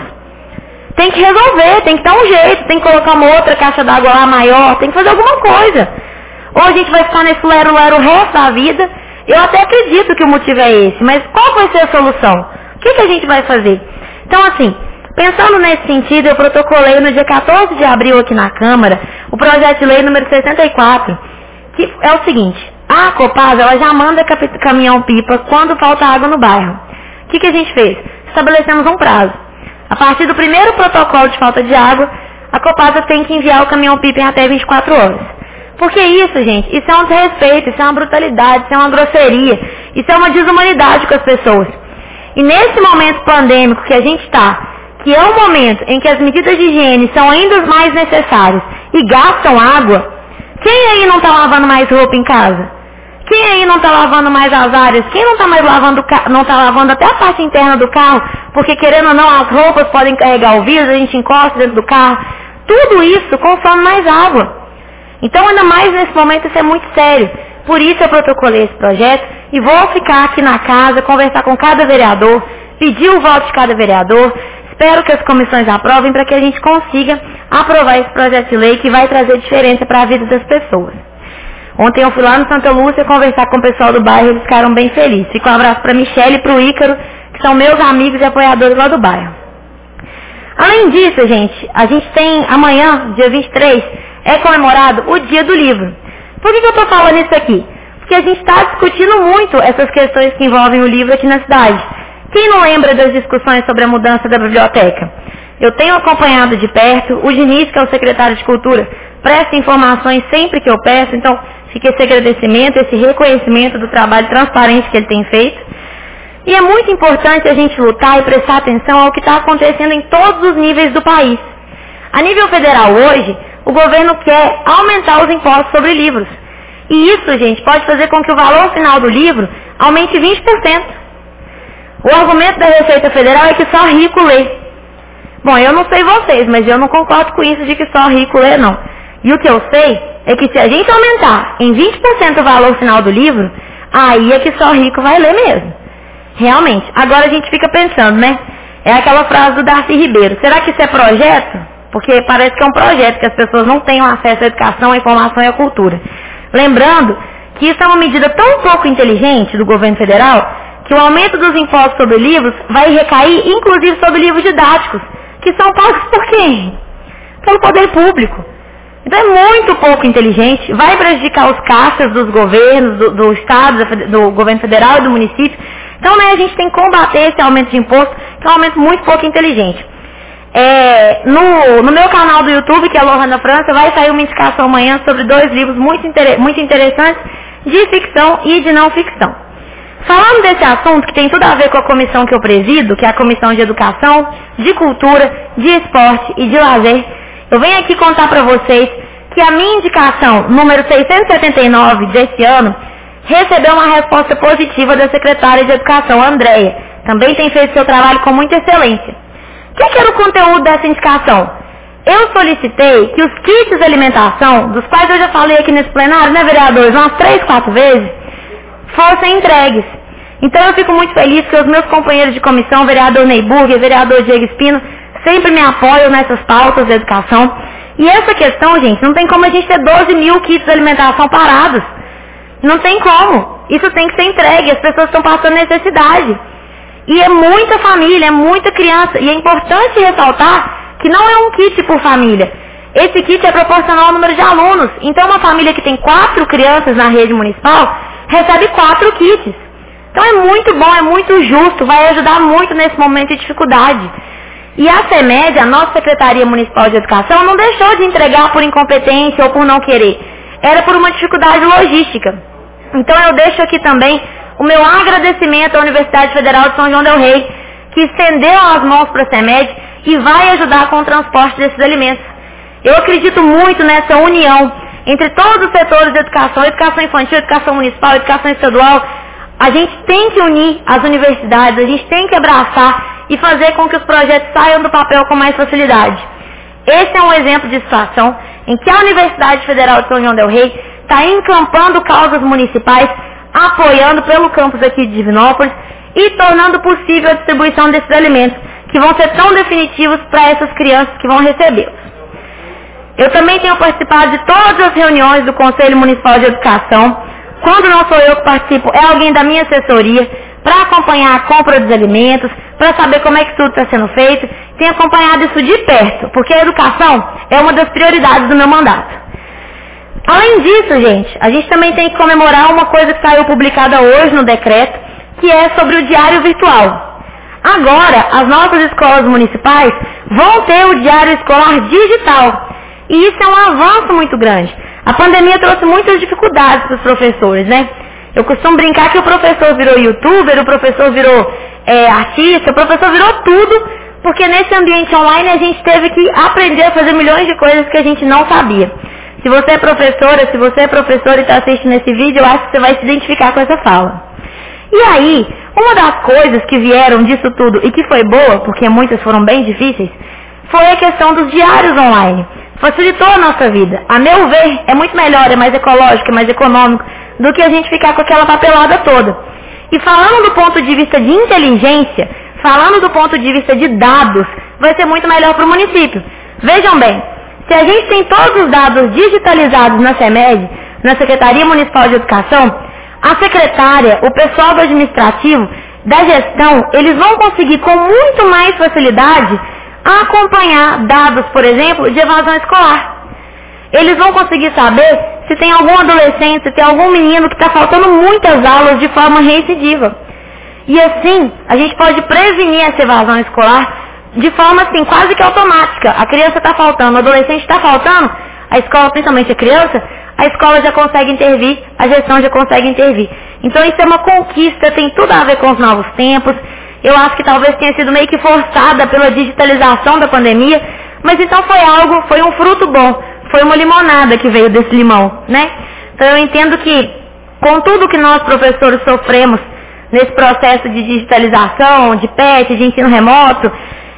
L: Tem que resolver, tem que dar um jeito, tem que colocar uma outra caixa d'água lá maior, tem que fazer alguma coisa. Ou a gente vai ficar nesse lero-lero o resto da vida. Eu até acredito que o motivo é esse, mas qual vai ser a solução? O que, que a gente vai fazer? Então, assim, pensando nesse sentido, eu protocolei no dia quatorze de abril aqui na Câmara o projeto de lei número sessenta e quatro, que é o seguinte: a Copasa, ela já manda caminhão-pipa quando falta água no bairro. O que, que a gente fez? Estabelecemos um prazo. A partir do primeiro protocolo de falta de água, a Copasa tem que enviar o caminhão-pipa em até vinte e quatro horas. Porque isso, gente, isso é um desrespeito, isso é uma brutalidade, isso é uma grosseria, isso é uma desumanidade com as pessoas. E nesse momento pandêmico que a gente está, que é um momento em que as medidas de higiene são ainda mais necessárias e gastam água, quem aí não está lavando mais roupa em casa? Quem aí não está lavando mais as áreas? Quem não está mais lavando, não está lavando até a parte interna do carro? Porque querendo ou não, as roupas podem carregar o vírus, a gente encosta dentro do carro. Tudo isso consome mais água. Então, ainda mais nesse momento, isso é muito sério. Por isso eu protocolei esse projeto e vou ficar aqui na casa, conversar com cada vereador, pedir o voto de cada vereador. Espero que as comissões aprovem para que a gente consiga aprovar esse projeto de lei que vai trazer diferença para a vida das pessoas. Ontem eu fui lá no Santa Lúcia conversar com o pessoal do bairro e eles ficaram bem felizes. Fico um abraço para a Michele e para o Ícaro, que são meus amigos e apoiadores lá do bairro. Além disso, gente, a gente tem amanhã, dia vinte e três, é comemorado o Dia do Livro. Por que, que eu estou falando isso aqui? Porque a gente está discutindo muito essas questões que envolvem o livro aqui na cidade. Quem não lembra das discussões sobre a mudança da biblioteca? Eu tenho acompanhado de perto, o Diniz, que é o secretário de Cultura, presta informações sempre que eu peço, então fica esse agradecimento, esse reconhecimento do trabalho transparente que ele tem feito. E é muito importante a gente lutar e prestar atenção ao que está acontecendo em todos os níveis do país. A nível federal hoje, o governo quer aumentar os impostos sobre livros. E isso, gente, pode fazer com que o valor final do livro aumente vinte por cento. O argumento da Receita Federal é que só rico lê. Bom, eu não sei vocês, mas eu não concordo com isso de que só rico lê, não. E o que eu sei é que se a gente aumentar em vinte por cento o valor final do livro, aí é que só rico vai ler mesmo. Realmente. Agora a gente fica pensando, né? É aquela frase do Darcy Ribeiro. Será que isso é projeto? Porque parece que é um projeto, que as pessoas não tenham acesso à educação, à informação e à cultura. Lembrando que isso é uma medida tão pouco inteligente do governo federal que o aumento dos impostos sobre livros vai recair inclusive sobre livros didáticos, que são pagos por quem? Pelo poder público. Então é muito pouco inteligente, vai prejudicar os caixas dos governos, do, do Estado, do governo federal e do município. Então, né, a gente tem que combater esse aumento de imposto, que é um aumento muito pouco inteligente. É, no, no meu canal do YouTube, que é Lohana França, vai sair uma indicação amanhã sobre dois livros muito, inter, muito interessantes de ficção e de não ficção. Falando desse assunto, que tem tudo a ver com a comissão que eu presido, que é a Comissão de Educação, de Cultura, de Esporte e de Lazer, eu venho aqui contar para vocês que a minha indicação, número seiscentos e setenta e nove desse ano, recebeu uma resposta positiva da secretária de Educação, Andréia. Também tem feito seu trabalho com muita excelência. O que, que era o conteúdo dessa indicação? Eu solicitei que os kits de alimentação, dos quais eu já falei aqui nesse plenário, né, vereadores, umas três, quatro vezes, fossem entregues. Então eu fico muito feliz que os meus companheiros de comissão, vereador Neyburger, vereador Diego Espino, sempre me apoiam nessas pautas de educação. E essa questão, gente, não tem como a gente ter doze mil kits de alimentação parados. Não tem como. Isso tem que ser entregue. As pessoas estão passando necessidade. E é muita família, é muita criança. E é importante ressaltar que não é um kit por família. Esse kit é proporcional ao número de alunos. Então uma família que tem quatro crianças na rede municipal recebe quatro kits. Então é muito bom, é muito justo, vai ajudar muito nesse momento de dificuldade. E a CEMED, a nossa Secretaria Municipal de Educação, não deixou de entregar por incompetência ou por não querer. Era por uma dificuldade logística. Então eu deixo aqui também o meu agradecimento à Universidade Federal de São João del Rei, que estendeu as mãos para a CEMED e vai ajudar com o transporte desses alimentos. Eu acredito muito nessa união entre todos os setores de educação, educação infantil, educação municipal, educação estadual. A gente tem que unir as universidades, a gente tem que abraçar e fazer com que os projetos saiam do papel com mais facilidade. Esse é um exemplo de situação em que a Universidade Federal de São João del Rei está encampando causas municipais, apoiando pelo campus aqui de Divinópolis e tornando possível a distribuição desses alimentos, que vão ser tão definitivos para essas crianças que vão recebê-los. Eu também tenho participado de todas as reuniões do Conselho Municipal de Educação. Quando não sou eu que participo, é alguém da minha assessoria, para acompanhar a compra dos alimentos, para saber como é que tudo está sendo feito. Tenho acompanhado isso de perto, porque a educação é uma das prioridades do meu mandato. Além disso, gente, a gente também tem que comemorar uma coisa que saiu publicada hoje no decreto, que é sobre o diário virtual. Agora, as nossas escolas municipais vão ter o diário escolar digital. E isso é um avanço muito grande. A pandemia trouxe muitas dificuldades para os professores, né? Eu costumo brincar que o professor virou youtuber, o professor virou é, artista, o professor virou tudo, porque nesse ambiente online a gente teve que aprender a fazer milhões de coisas que a gente não sabia. Se você é professora, se você é professor e está assistindo esse vídeo, eu acho que você vai se identificar com essa fala. E aí, uma das coisas que vieram disso tudo e que foi boa, porque muitas foram bem difíceis, foi a questão dos diários online. Facilitou a nossa vida. A meu ver, é muito melhor, é mais ecológico, é mais econômico, do que a gente ficar com aquela papelada toda. E falando do ponto de vista de inteligência, falando do ponto de vista de dados, vai ser muito melhor para o município. Vejam bem, se a gente tem todos os dados digitalizados na CEMED, na Secretaria Municipal de Educação, a secretária, o pessoal do administrativo, da gestão, eles vão conseguir com muito mais facilidade acompanhar dados, por exemplo, de evasão escolar. Eles vão conseguir saber se tem algum adolescente, se tem algum menino que está faltando muitas aulas de forma recidiva. E assim, a gente pode prevenir essa evasão escolar de forma assim, quase que automática. A criança está faltando, o adolescente está faltando, a escola, principalmente a criança, a escola já consegue intervir, a gestão já consegue intervir. Então isso é uma conquista, tem tudo a ver com os novos tempos. Eu acho que talvez tenha sido meio que forçada pela digitalização da pandemia, mas então foi algo, foi um fruto bom, foi uma limonada que veio desse limão, né? Então eu entendo que, com tudo que nós professores sofremos nesse processo de digitalização, de P E T, de ensino remoto,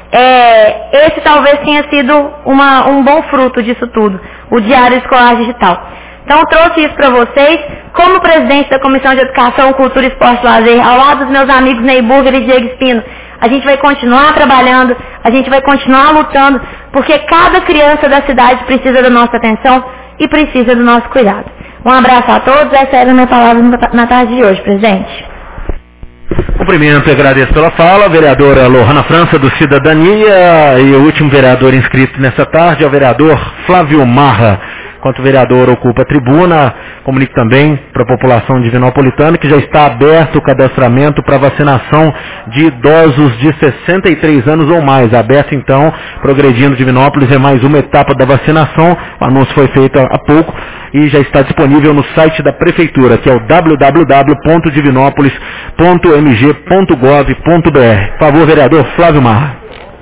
L: é, esse talvez tenha sido uma, um bom fruto disso tudo, o Diário Escolar Digital. Então eu trouxe isso para vocês, como presidente da Comissão de Educação, Cultura, Esporte e Lazer, ao lado dos meus amigos Neyburger e Diego Espino. A gente vai continuar trabalhando, a gente vai continuar lutando, porque cada criança da cidade precisa da nossa atenção e precisa do nosso cuidado. Um abraço a todos, essa era a minha palavra na tarde de hoje, presidente.
B: Cumprimento e agradeço pela fala, a vereadora Lohana França, do Cidadania, e o último vereador inscrito nessa tarde é o vereador Flávio Marra. Enquanto o vereador ocupa a tribuna, comunico também para a população divinopolitana que já está aberto o cadastramento para vacinação de idosos de sessenta e três anos ou mais. Aberto então, Progredindo Divinópolis, é mais uma etapa da vacinação. O anúncio foi feito há pouco e já está disponível no site da Prefeitura, que é o w w w ponto divinópolis ponto m g ponto gov ponto b r. Por favor, vereador Flávio Marra.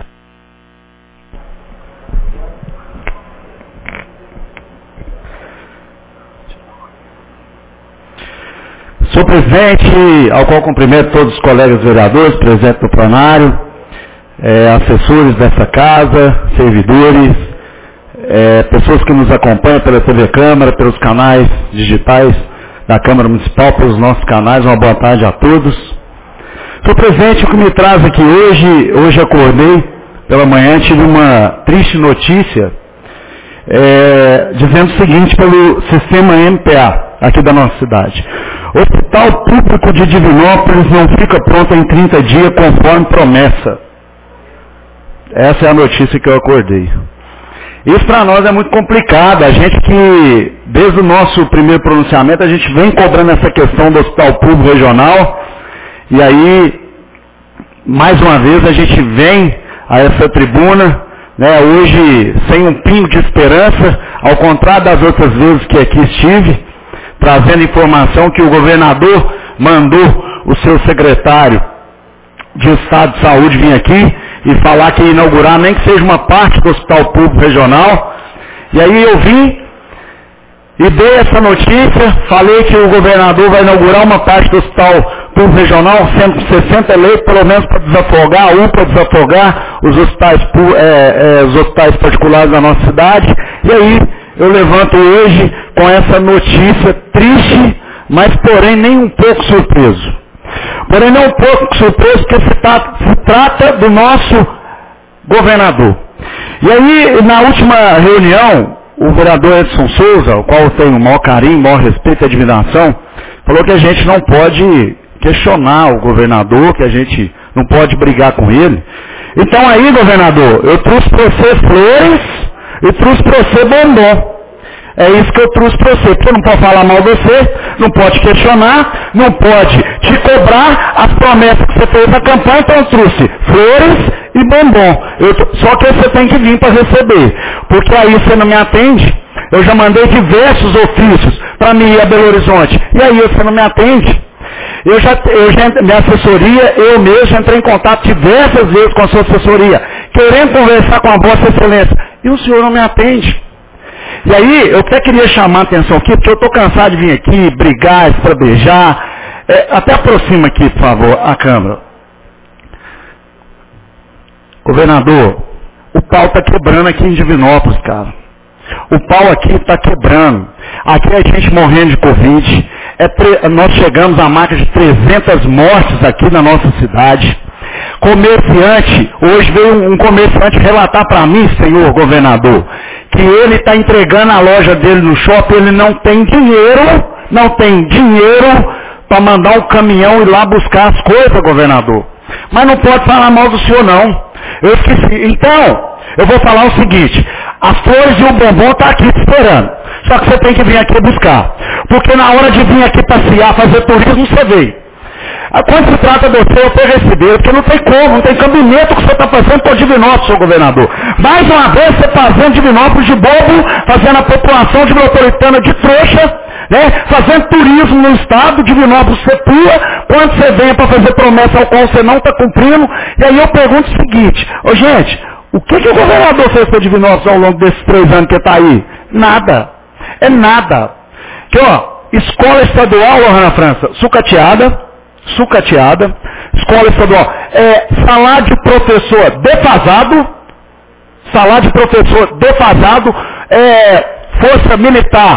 M: Senhor presidente, ao qual cumprimento todos os colegas vereadores, presentes no plenário, é, assessores dessa casa, servidores, é, pessoas que nos acompanham pela T V Câmara, pelos canais digitais da Câmara Municipal, pelos nossos canais, uma boa tarde a todos. Senhor presidente, o que me traz aqui hoje, hoje acordei pela manhã, tive uma triste notícia, é, dizendo o seguinte pelo sistema M P A, aqui da nossa cidade. O Hospital Público de Divinópolis não fica pronto em trinta dias conforme promessa. Essa é a notícia que eu acordei. Isso para nós é muito complicado. A gente que, desde o nosso primeiro pronunciamento, a gente vem cobrando essa questão do Hospital Público Regional. E aí, mais uma vez, a gente vem a essa tribuna, né, hoje sem um pingo de esperança, ao contrário das outras vezes que aqui estive, trazendo informação que o governador mandou o seu secretário de Estado de Saúde vir aqui e falar que ia inaugurar nem que seja uma parte do Hospital Público Regional. E aí eu vim e dei essa notícia, falei que o governador vai inaugurar uma parte do Hospital Público Regional, sendo sessenta leitos, pelo menos para desafogar, um para desafogar os hospitais, é, é, os hospitais particulares da nossa cidade. E aí eu levanto hoje com essa notícia triste, mas porém nem um pouco surpreso. Porém nem um pouco surpreso porque se, tá, se trata do nosso governador. E aí, na última reunião, o vereador Edson Souza, o qual eu tenho o maior carinho, o maior respeito e admiração, falou que a gente não pode questionar o governador, que a gente não pode brigar com ele. Então aí, governador, eu trouxe para você flores e trouxe para você bombom. É isso que eu trouxe para você, porque não pode falar mal de você, não pode questionar, não pode te cobrar as promessas que você fez na campanha, então eu trouxe flores e bombom. Eu, só que você tem que vir para receber, porque aí você não me atende. Eu já mandei diversos ofícios para mim ir a Belo Horizonte, e aí você não me atende. Eu já, eu já, minha assessoria, eu mesmo entrei em contato diversas vezes com a sua assessoria, querendo conversar com a Vossa Excelência, e o senhor não me atende. E aí, eu até queria chamar a atenção aqui, porque eu estou cansado de vir aqui, brigar, estradejar. É, até aproxima aqui, por favor, a Câmara. Governador, o pau está quebrando aqui em Divinópolis, cara. O pau aqui está quebrando. Aqui a gente morrendo de Covid. É tre... Nós chegamos à marca de trezentas mortes aqui na nossa cidade. Comerciante, hoje veio um comerciante relatar para mim, senhor governador, que ele está entregando a loja dele no shopping, ele não tem dinheiro, não tem dinheiro para mandar um caminhão ir lá buscar as coisas, governador. Mas não pode falar mal do senhor, não. Eu esqueci. Então, eu vou falar o seguinte, as flores e o bombom estão aqui te esperando. Só que você tem que vir aqui buscar. Porque na hora de vir aqui passear, fazer turismo, você veio. Quando se trata de você, eu vou receber, porque não tem como, não tem cabimento que você está fazendo por Divinópolis, senhor governador. Mais uma vez, você fazendo Divinópolis de bobo, fazendo a população divinópolitana de trouxa, né? Fazendo turismo no estado, Divinópolis você pula, quando você vem para fazer promessa ao qual você não está cumprindo. E aí eu pergunto o seguinte, ô gente, o que, que o governador fez para Divinópolis ao longo desses três anos que está aí? Nada. É nada. Aqui, ó, escola estadual, Lohana França, sucateada, sucateada, escola estadual, é, salário de professor defasado, salário de professor defasado, é, força militar,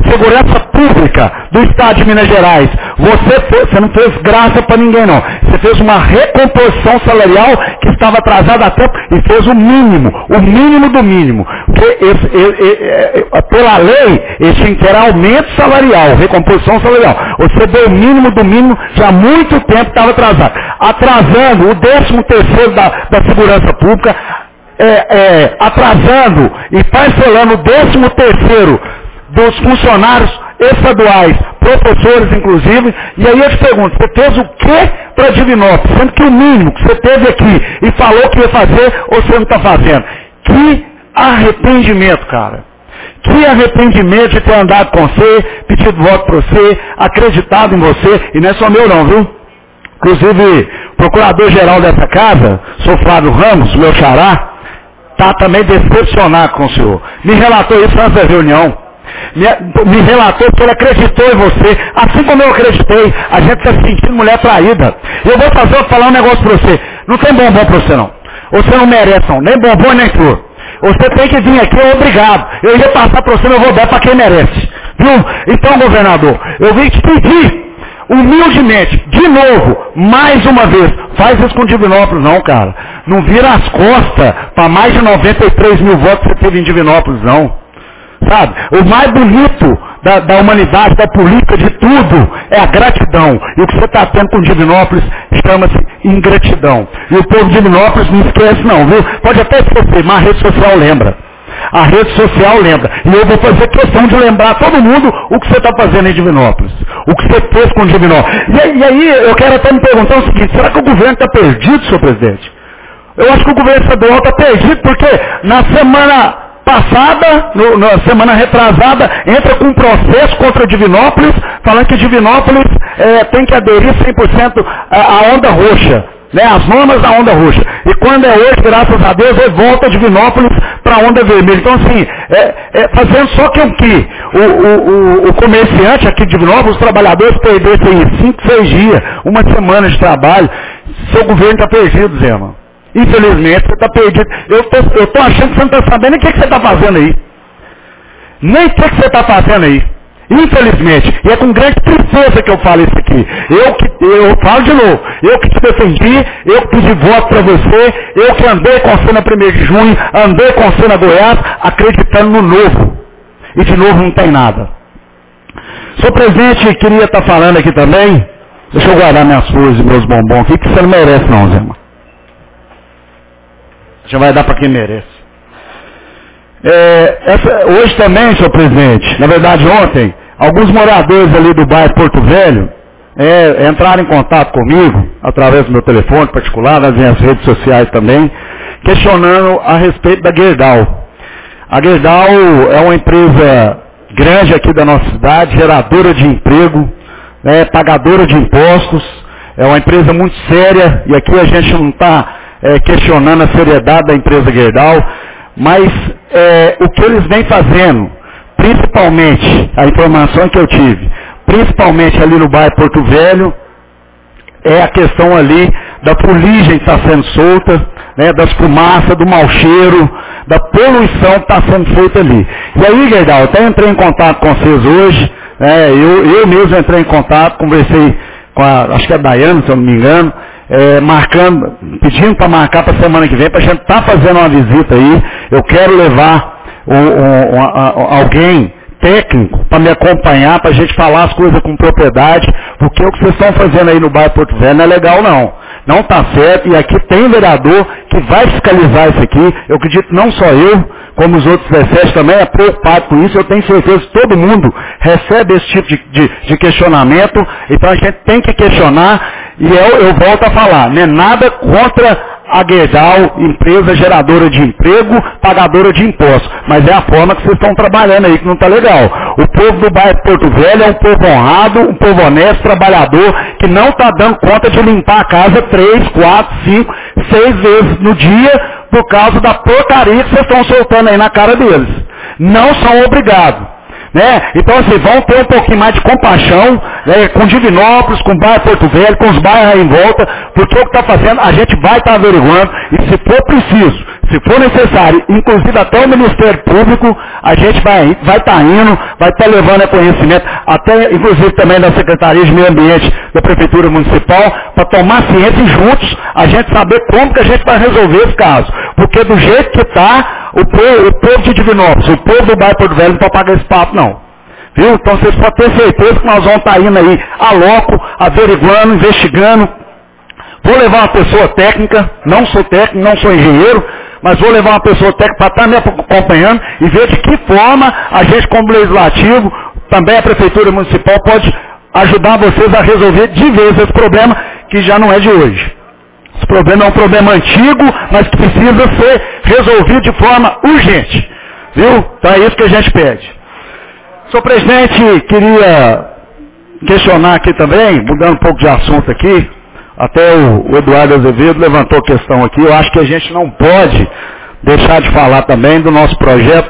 M: segurança pública do Estado de Minas Gerais. Você, fez, você não fez graça para ninguém, não. Você fez uma recomposição salarial que estava atrasada há tempo e fez o mínimo, o mínimo do mínimo. Porque esse, esse, esse, pela lei, eles tinham que ter aumento salarial, recomposição salarial. Você deu o mínimo do mínimo, já há muito tempo estava atrasado. Atrasando o décimo terceiro da, da segurança pública, é, é, atrasando e parcelando o décimo terceiro dos funcionários estaduais, professores inclusive, e aí eu te pergunto, você fez o que para Divinópolis? Sendo que o mínimo que você teve aqui e falou que ia fazer, ou você não está fazendo? Que arrependimento, cara. Que arrependimento de ter andado com você, pedido voto para você, acreditado em você, e não é só meu não, viu? Inclusive, o procurador-geral dessa casa, sou Flávio Ramos, meu xará, está também decepcionado com o senhor. Me relatou isso antes da reunião. Me, me relatou que ele acreditou em você, assim como eu acreditei. A gente está se sentindo mulher traída. Eu vou fazer, vou falar um negócio para você. Não tem bombom para você não. Você não merece não, nem bombom nem flor. Você tem que vir aqui, obrigado. Eu ia passar para você, mas eu vou dar para quem merece. Viu? Então, governador, eu vim te pedir, humildemente, de novo, mais uma vez, faz isso com Divinópolis não, cara. Não vira as costas para mais de noventa e três mil votos que você teve em Divinópolis não. Sabe? O mais bonito da, da humanidade, da política, de tudo, é a gratidão. E o que você está tendo com Divinópolis chama-se ingratidão. E o povo de Divinópolis não esquece não, viu? Pode até esquecer, mas a rede social lembra. A rede social lembra. E eu vou fazer questão de lembrar todo mundo o que você está fazendo em Divinópolis. O que você fez com Divinópolis. E, e aí eu quero até me perguntar o seguinte, será que o governo está perdido, senhor presidente? Eu acho que o governo estadual está perdido porque na semana passada, no, na semana retrasada, entra com um processo contra Divinópolis, falando que Divinópolis é, tem que aderir cem por cento à onda roxa, né, as normas da onda roxa. E quando é hoje, graças a Deus, ele volta Divinópolis para a onda vermelha. Então, assim, é, é, fazendo só que o que? O, o, o, o comerciante aqui de Divinópolis, os trabalhadores perdessem cinco, seis dias, uma semana de trabalho, seu governo está perdido, Zé, mano. Infelizmente, você está perdido. Eu estou achando que você não está sabendo nem o que, que você está fazendo aí. Nem o que, que você está fazendo aí. Infelizmente. E é com grande tristeza que eu falo isso aqui. Eu que eu falo de novo. Eu que te defendi, eu que pedi voto para você, eu que andei com você na primeira de junho, andei com você na Goiás, acreditando no novo. E de novo não tem nada. Senhor presidente, queria estar tá falando aqui também. Deixa eu guardar minhas flores e meus bombons aqui, que você não merece não, Zé. Já vai dar para quem merece. É, essa, hoje também, senhor presidente, na verdade ontem, alguns moradores ali do bairro Porto Velho é, entraram em contato comigo, através do meu telefone particular, nas minhas redes sociais também, questionando a respeito da Gerdau. A Gerdau é uma empresa grande aqui da nossa cidade, geradora de emprego, né, pagadora de impostos, é uma empresa muito séria, e aqui a gente não está É, questionando a seriedade da empresa Gerdau, mas é, o que eles vêm fazendo, principalmente, a informação que eu tive, principalmente ali no bairro Porto Velho, é a questão ali da fuligem que está sendo solta, né, das fumaças, do mau cheiro, da poluição que está sendo feita ali. E aí, Gerdau, eu até entrei em contato com vocês hoje, né, eu, eu mesmo entrei em contato, conversei com a, acho que é a Daiane, se eu não me engano, É, marcando, pedindo para marcar para a semana que vem, para a gente estar tá fazendo uma visita aí. Eu quero levar um, um, um, alguém técnico para me acompanhar, para a gente falar as coisas com propriedade, porque o que vocês estão fazendo aí no bairro Porto Velho não é legal não. Não está certo, e aqui tem vereador que vai fiscalizar isso aqui. Eu acredito não só eu, como os outros dezessete também é preocupado com isso. Eu tenho certeza que todo mundo recebe esse tipo de, de, de questionamento, então a gente tem que questionar, e eu, eu volto a falar, não é nada contra a Gerdau, empresa geradora de emprego, pagadora de impostos, mas é a forma que vocês estão trabalhando aí que não está legal. O povo do bairro Porto Velho é um povo honrado, um povo honesto, trabalhador, que não está dando conta de limpar a casa três, quatro, cinco, seis vezes no dia, por causa da porcaria que vocês estão soltando aí na cara deles. Não são obrigados. Né? Então, assim, vão ter um pouquinho mais de compaixão, né, com Divinópolis, com o bairro Porto Velho, com os bairros aí em volta, porque o que está fazendo, a gente vai estar tá averiguando, e se for preciso, se for necessário, inclusive até o Ministério Público, a gente vai estar vai tá indo, vai estar tá levando a conhecimento, até inclusive também da Secretaria de Meio Ambiente da Prefeitura Municipal, para tomar ciência e juntos a gente saber como que a gente vai resolver esse caso. Porque do jeito que está, o povo, o povo de Divinópolis, o povo do bairro Porto Velho não pode pagar esse papo não. Viu? Então vocês podem ter certeza que nós vamos estar tá indo aí a loco, averiguando, investigando. Vou levar uma pessoa técnica, não sou técnico, não sou engenheiro, mas vou levar uma pessoa técnica para estar me acompanhando e ver de que forma a gente, como legislativo, também a Prefeitura Municipal, pode ajudar vocês a resolver de vez esse problema, que já não é de hoje. Esse problema é um problema antigo, mas que precisa ser resolvido de forma urgente. Viu? Então é isso que a gente pede. Senhor presidente, queria questionar aqui também, mudando um pouco de assunto aqui, até o, o Eduardo Azevedo levantou a questão aqui, eu acho que a gente não pode deixar de falar também do nosso projeto,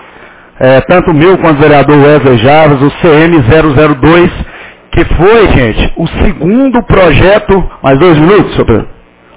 M: é, tanto o meu quanto o vereador Wesley Jarvis, o C M zero zero dois, que foi, gente, o segundo projeto, mais dois minutos, senhor presidente?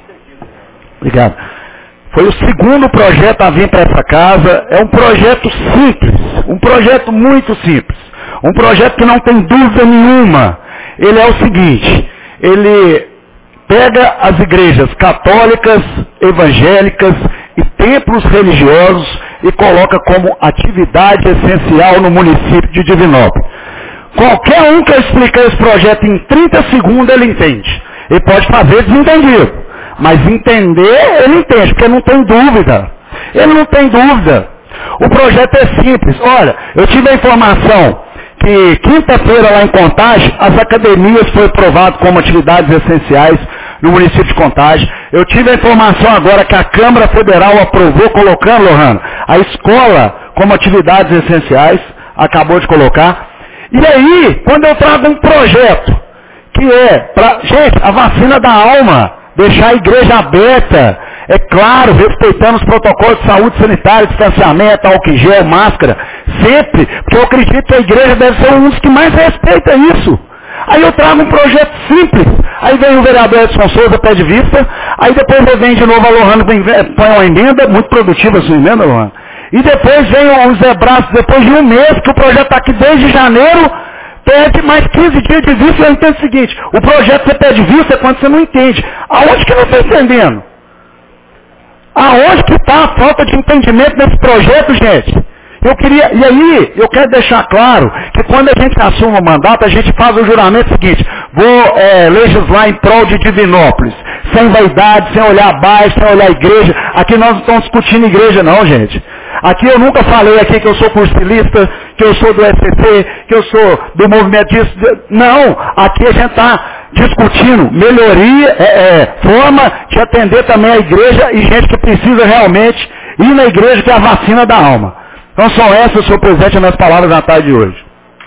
M: Obrigado. Foi o segundo projeto a vir para essa casa, é um projeto simples, um projeto muito simples, um projeto que não tem dúvida nenhuma. Ele é o seguinte, ele pega as igrejas católicas, evangélicas e templos religiosos e coloca como atividade essencial no município de Divinópolis. Qualquer um que eu explicar esse projeto em trinta segundos, ele entende. Ele pode fazer desentendido. Mas entender, ele entende, porque não tem dúvida. Ele não tem dúvida. O projeto é simples. Olha, eu tive a informação que quinta-feira lá em Contagem, as academias foram aprovadas como atividades essenciais no município de Contagem. Eu tive a informação agora que a Câmara Federal aprovou, colocando, Lohana, a escola como atividades essenciais, acabou de colocar. E aí, quando eu trago um projeto, que é, pra, gente, a vacina da alma, deixar a igreja aberta, é claro, respeitando os protocolos de saúde sanitária, distanciamento, álcool em gel, máscara, sempre, porque eu acredito que a igreja deve ser um dos que mais respeita isso. Aí eu trago um projeto simples, aí vem o vereador Edson Souza, pé de vista, aí depois ele vem de novo a Lohana, põe uma emenda, muito produtiva a sua emenda, Lohana, e depois vem o Zé Braço, depois de um mês, que o projeto está aqui desde janeiro, pede mais quinze dias de vista. Eu entendo o seguinte, o projeto você pede vista é quando você não entende. Aonde que eu não estou entendendo? Aonde que está a falta de entendimento nesse projeto, gente? Eu queria, e aí, eu quero deixar claro que quando a gente assume o mandato, a gente faz o juramento seguinte, vou é, legislar em prol de Divinópolis, sem vaidade, sem olhar abaixo, sem olhar a igreja. Aqui nós não estamos discutindo igreja não, gente. Aqui eu nunca falei aqui que eu sou cursilista, que eu sou do S C C, que eu sou do movimento disso. Não, aqui a gente está discutindo melhoria, é, é, forma de atender também a igreja e gente que precisa realmente ir na igreja, que é a vacina da alma. Então são essas, senhor presidente, as minhas palavras na tarde de hoje.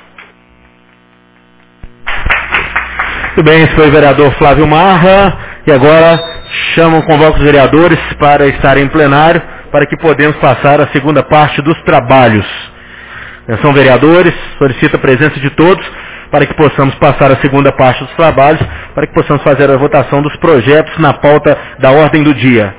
B: Muito bem, esse foi o vereador Flávio Marra, e agora chamo, convoco os vereadores para estarem em plenário, para que podemos passar a segunda parte dos trabalhos. Atenção, vereadores, solicito a presença de todos para que possamos passar a segunda parte dos trabalhos, para que possamos fazer a votação dos projetos na pauta da ordem do dia.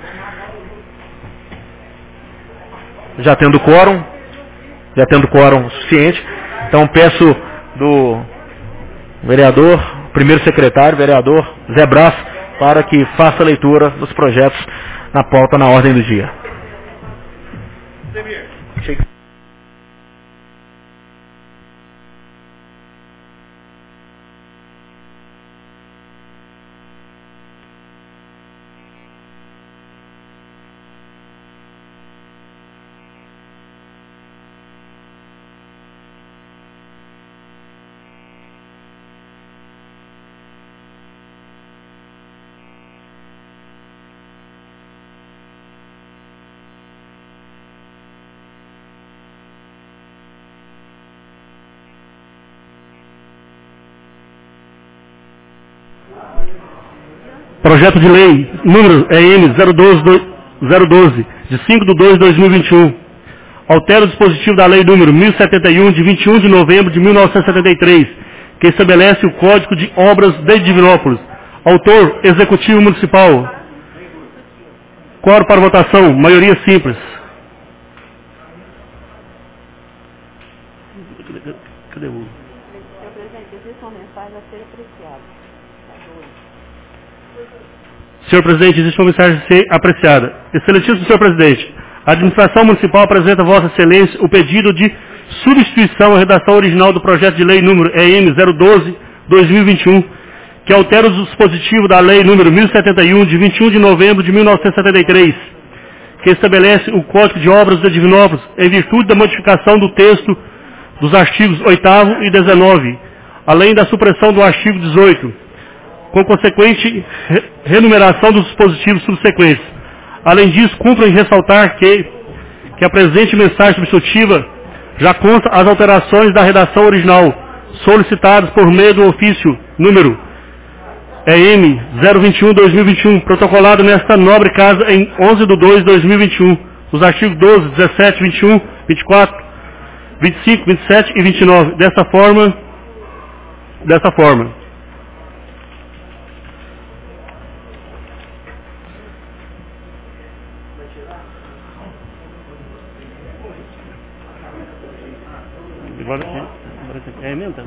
B: Já tendo quórum, já tendo quórum suficiente, então peço do vereador, primeiro secretário, vereador Zé Brás, para que faça a leitura dos projetos na pauta na ordem do dia.
C: Projeto de lei, número E N zero doze, de cinco de dois de dois mil e vinte e um, altera o dispositivo da Lei número mil e setenta e um, de vinte e um de novembro de mil novecentos e setenta e três, que estabelece o Código de Obras de Divinópolis. Autor, Executivo Municipal. Quórum para votação, maioria simples. Cadê o...
N: Senhor presidente, existe uma mensagem a ser apreciada.
C: Senhor presidente, existe uma mensagem a ser apreciada. Excelentíssimo senhor presidente, a administração municipal apresenta a vossa excelência o pedido de substituição à redação original do projeto de lei número E M zero doze barra dois mil e vinte e um, que altera o dispositivo da lei número mil e setenta e um, de vinte e um de novembro de mil novecentos e setenta e três, que estabelece o Código de Obras de Divinópolis em virtude da modificação do texto dos artigos oitavo e dezenove, além da supressão do artigo dezoito, com consequente re renumeração dos dispositivos subsequentes. Além disso, cumpre ressaltar que, que a presente mensagem substitutiva já consta as alterações da redação original, solicitadas por meio do ofício número E M zero vinte e um barra dois mil e vinte e um, protocolado nesta nobre casa em onze de dois de dois mil e vinte e um, os artigos doze, dezessete, vinte e um, vinte e quatro, vinte e cinco, vinte e sete e vinte e nove. Dessa forma, dessa forma. É emenda?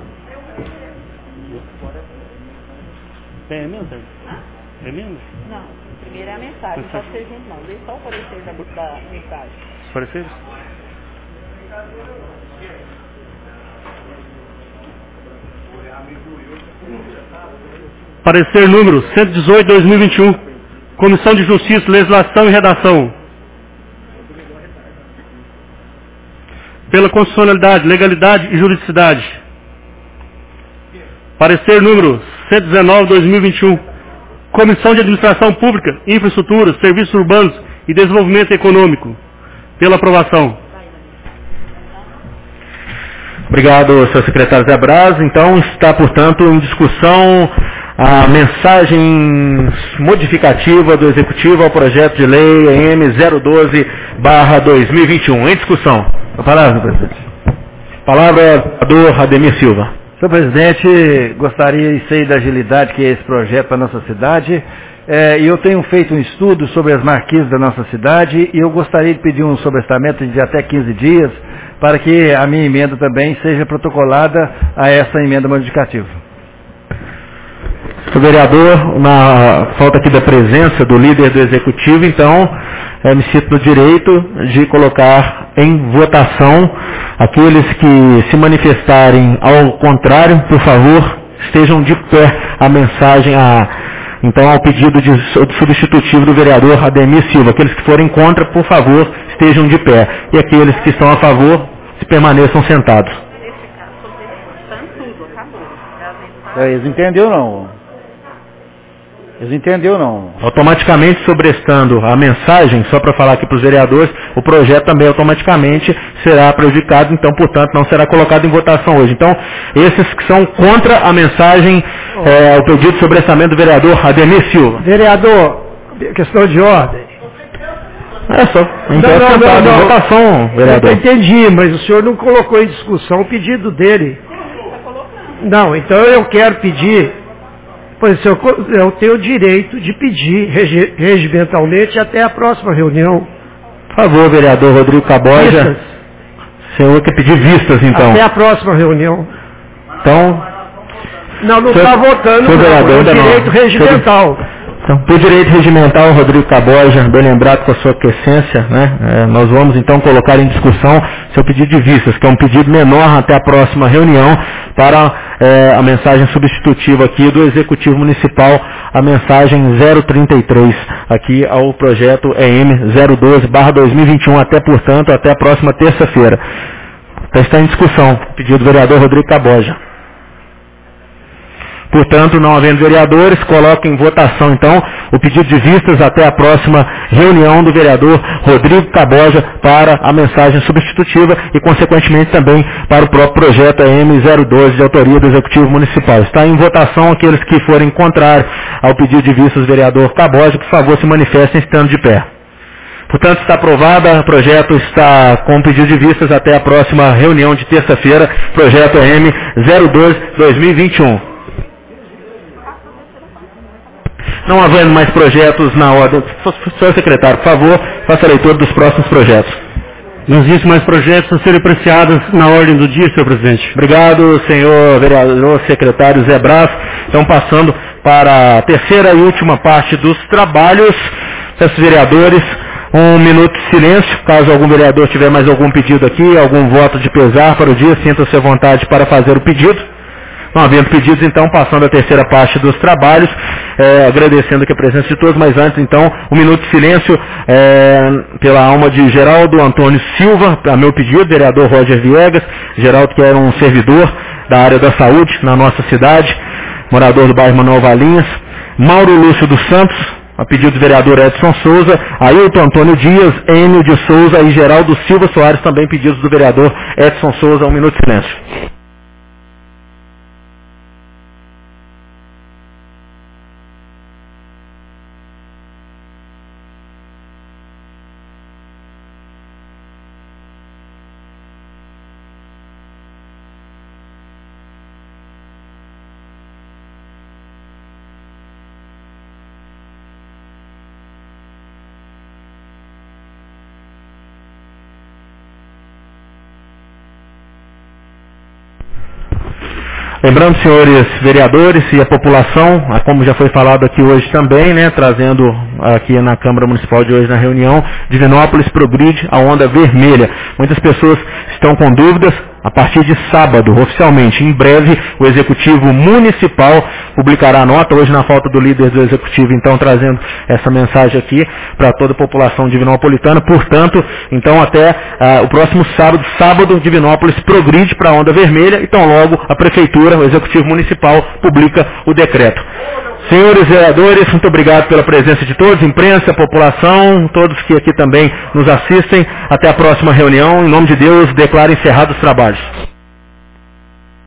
C: É emenda? É emenda?
N: Não, primeiro é a mensagem, pode ser junto não, deixa só o parecer da, da mensagem.
C: Os pareceres? Parecer número cento e dezoito barra dois mil e vinte e um, Comissão de Justiça, Legislação e Redação. Pela constitucionalidade, legalidade e juridicidade. Parecer número cento e dezenove barra dois mil e vinte e um, Comissão de Administração Pública, Infraestrutura, Serviços Urbanos e Desenvolvimento Econômico. Pela aprovação.
B: Obrigado, senhor secretário Zé Braz. Então, está, portanto, em discussão a mensagem modificativa do Executivo ao projeto de lei E M zero doze barra dois mil e vinte e um. Em discussão. A palavra, presidente. Palavra do Ademir Silva.
G: Senhor presidente, gostaria e sei da agilidade que é esse projeto para a nossa cidade. É, e eu tenho feito um estudo sobre as marquises da nossa cidade e eu gostaria de pedir um sobrestamento de até quinze dias para que a minha emenda também seja protocolada a essa emenda modificativa.
B: Senhor vereador, na falta aqui da presença do líder do Executivo, então, é, me sinto no direito de colocar em votação aqueles que se manifestarem ao contrário, por favor, estejam de pé a mensagem, a, então, ao pedido de, de substitutivo do vereador Ademir Silva. Aqueles que forem contra, por favor, estejam de pé. E aqueles que estão a favor, se permaneçam sentados.
G: Eles entenderam não? Eles entenderam não?
B: Automaticamente sobrestando a mensagem, só para falar aqui para os vereadores, o projeto também automaticamente será prejudicado, então, portanto, não será colocado em votação hoje. Então, esses que são contra a mensagem, é, o pedido de sobrestamento do vereador Ademir Silva.
E: Vereador, questão de ordem.
B: É só, então
E: não, não, não, não.
B: votação, vereador.
E: Eu entendi, mas o senhor não colocou em discussão o pedido dele. Não, então eu quero pedir, pois eu, eu tenho o direito de pedir regi, regimentalmente até a próxima reunião.
B: Por favor, vereador Rodrigo Caboja.
E: Vistas.
B: O senhor quer pedir vistas, então.
E: Até a próxima reunião.
B: Então...
E: Não, não está votando, não,
B: vereador,
E: é o direito
B: não.
E: regimental.
B: Então, por direito regimental, Rodrigo Caboja, bem lembrado com a sua quiescência, né? É, nós vamos então colocar em discussão seu pedido de vistas, que é um pedido menor até a próxima reunião, para é, a mensagem substitutiva aqui do Executivo Municipal, a mensagem zero trinta e três, aqui ao projeto E M zero doze barra dois mil e vinte e um, até, portanto, até a próxima terça-feira. Então, está em discussão, pedido do vereador Rodrigo Caboja. Portanto, não havendo vereadores, coloque em votação, então, o pedido de vistas até a próxima reunião do vereador Rodrigo Caboja para a mensagem substitutiva e, consequentemente, também para o próprio projeto E M zero doze de autoria do Executivo Municipal. Está em votação aqueles que forem contrários ao pedido de vistas do vereador Caboja, por favor, se manifestem estando de pé. Portanto, está aprovada, o projeto está com pedido de vistas até a próxima reunião de terça-feira, projeto M zero dois barra dois mil e vinte e um. Não havendo mais projetos na ordem, senhor secretário, por favor, faça a leitura dos próximos projetos.
C: Não existem mais projetos a serem apreciados na ordem do dia, senhor presidente.
B: Obrigado, senhor vereador secretário Zé Brás. Então, passando para a terceira e última parte dos trabalhos, peço vereadores, um minuto de silêncio, caso algum vereador tiver mais algum pedido aqui, algum voto de pesar para o dia, sinta-se à vontade para fazer o pedido. Não havendo pedidos, então, passando a terceira parte dos trabalhos, é, agradecendo aqui a presença de todos, mas antes, então, um minuto de silêncio é, pela alma de Geraldo Antônio Silva, a meu pedido, vereador Roger Viegas, Geraldo que era um servidor da área da saúde na nossa cidade, morador do bairro Manuel Valinhas, Mauro Lúcio dos Santos, a pedido do vereador Edson Souza, Ailton Antônio Dias, Enio de Souza e Geraldo Silva Soares, também pedidos do vereador Edson Souza, um minuto de silêncio. Lembrando, senhores vereadores e a população, como já foi falado aqui hoje também, né, trazendo aqui na Câmara Municipal de hoje na reunião, Divinópolis progride a onda vermelha. Muitas pessoas estão com dúvidas. A partir de sábado, oficialmente, em breve, o Executivo Municipal publicará a nota, hoje na falta do líder do Executivo, então trazendo essa mensagem aqui para toda a população divinopolitana. Portanto, então até uh, o próximo sábado, sábado, Divinópolis progride para a onda vermelha, então logo a Prefeitura, o Executivo Municipal, publica o decreto. Senhores vereadores, muito obrigado pela presença de todos, imprensa, população, todos que aqui também nos assistem. Até a próxima reunião. Em nome de Deus, declaro encerrados os trabalhos.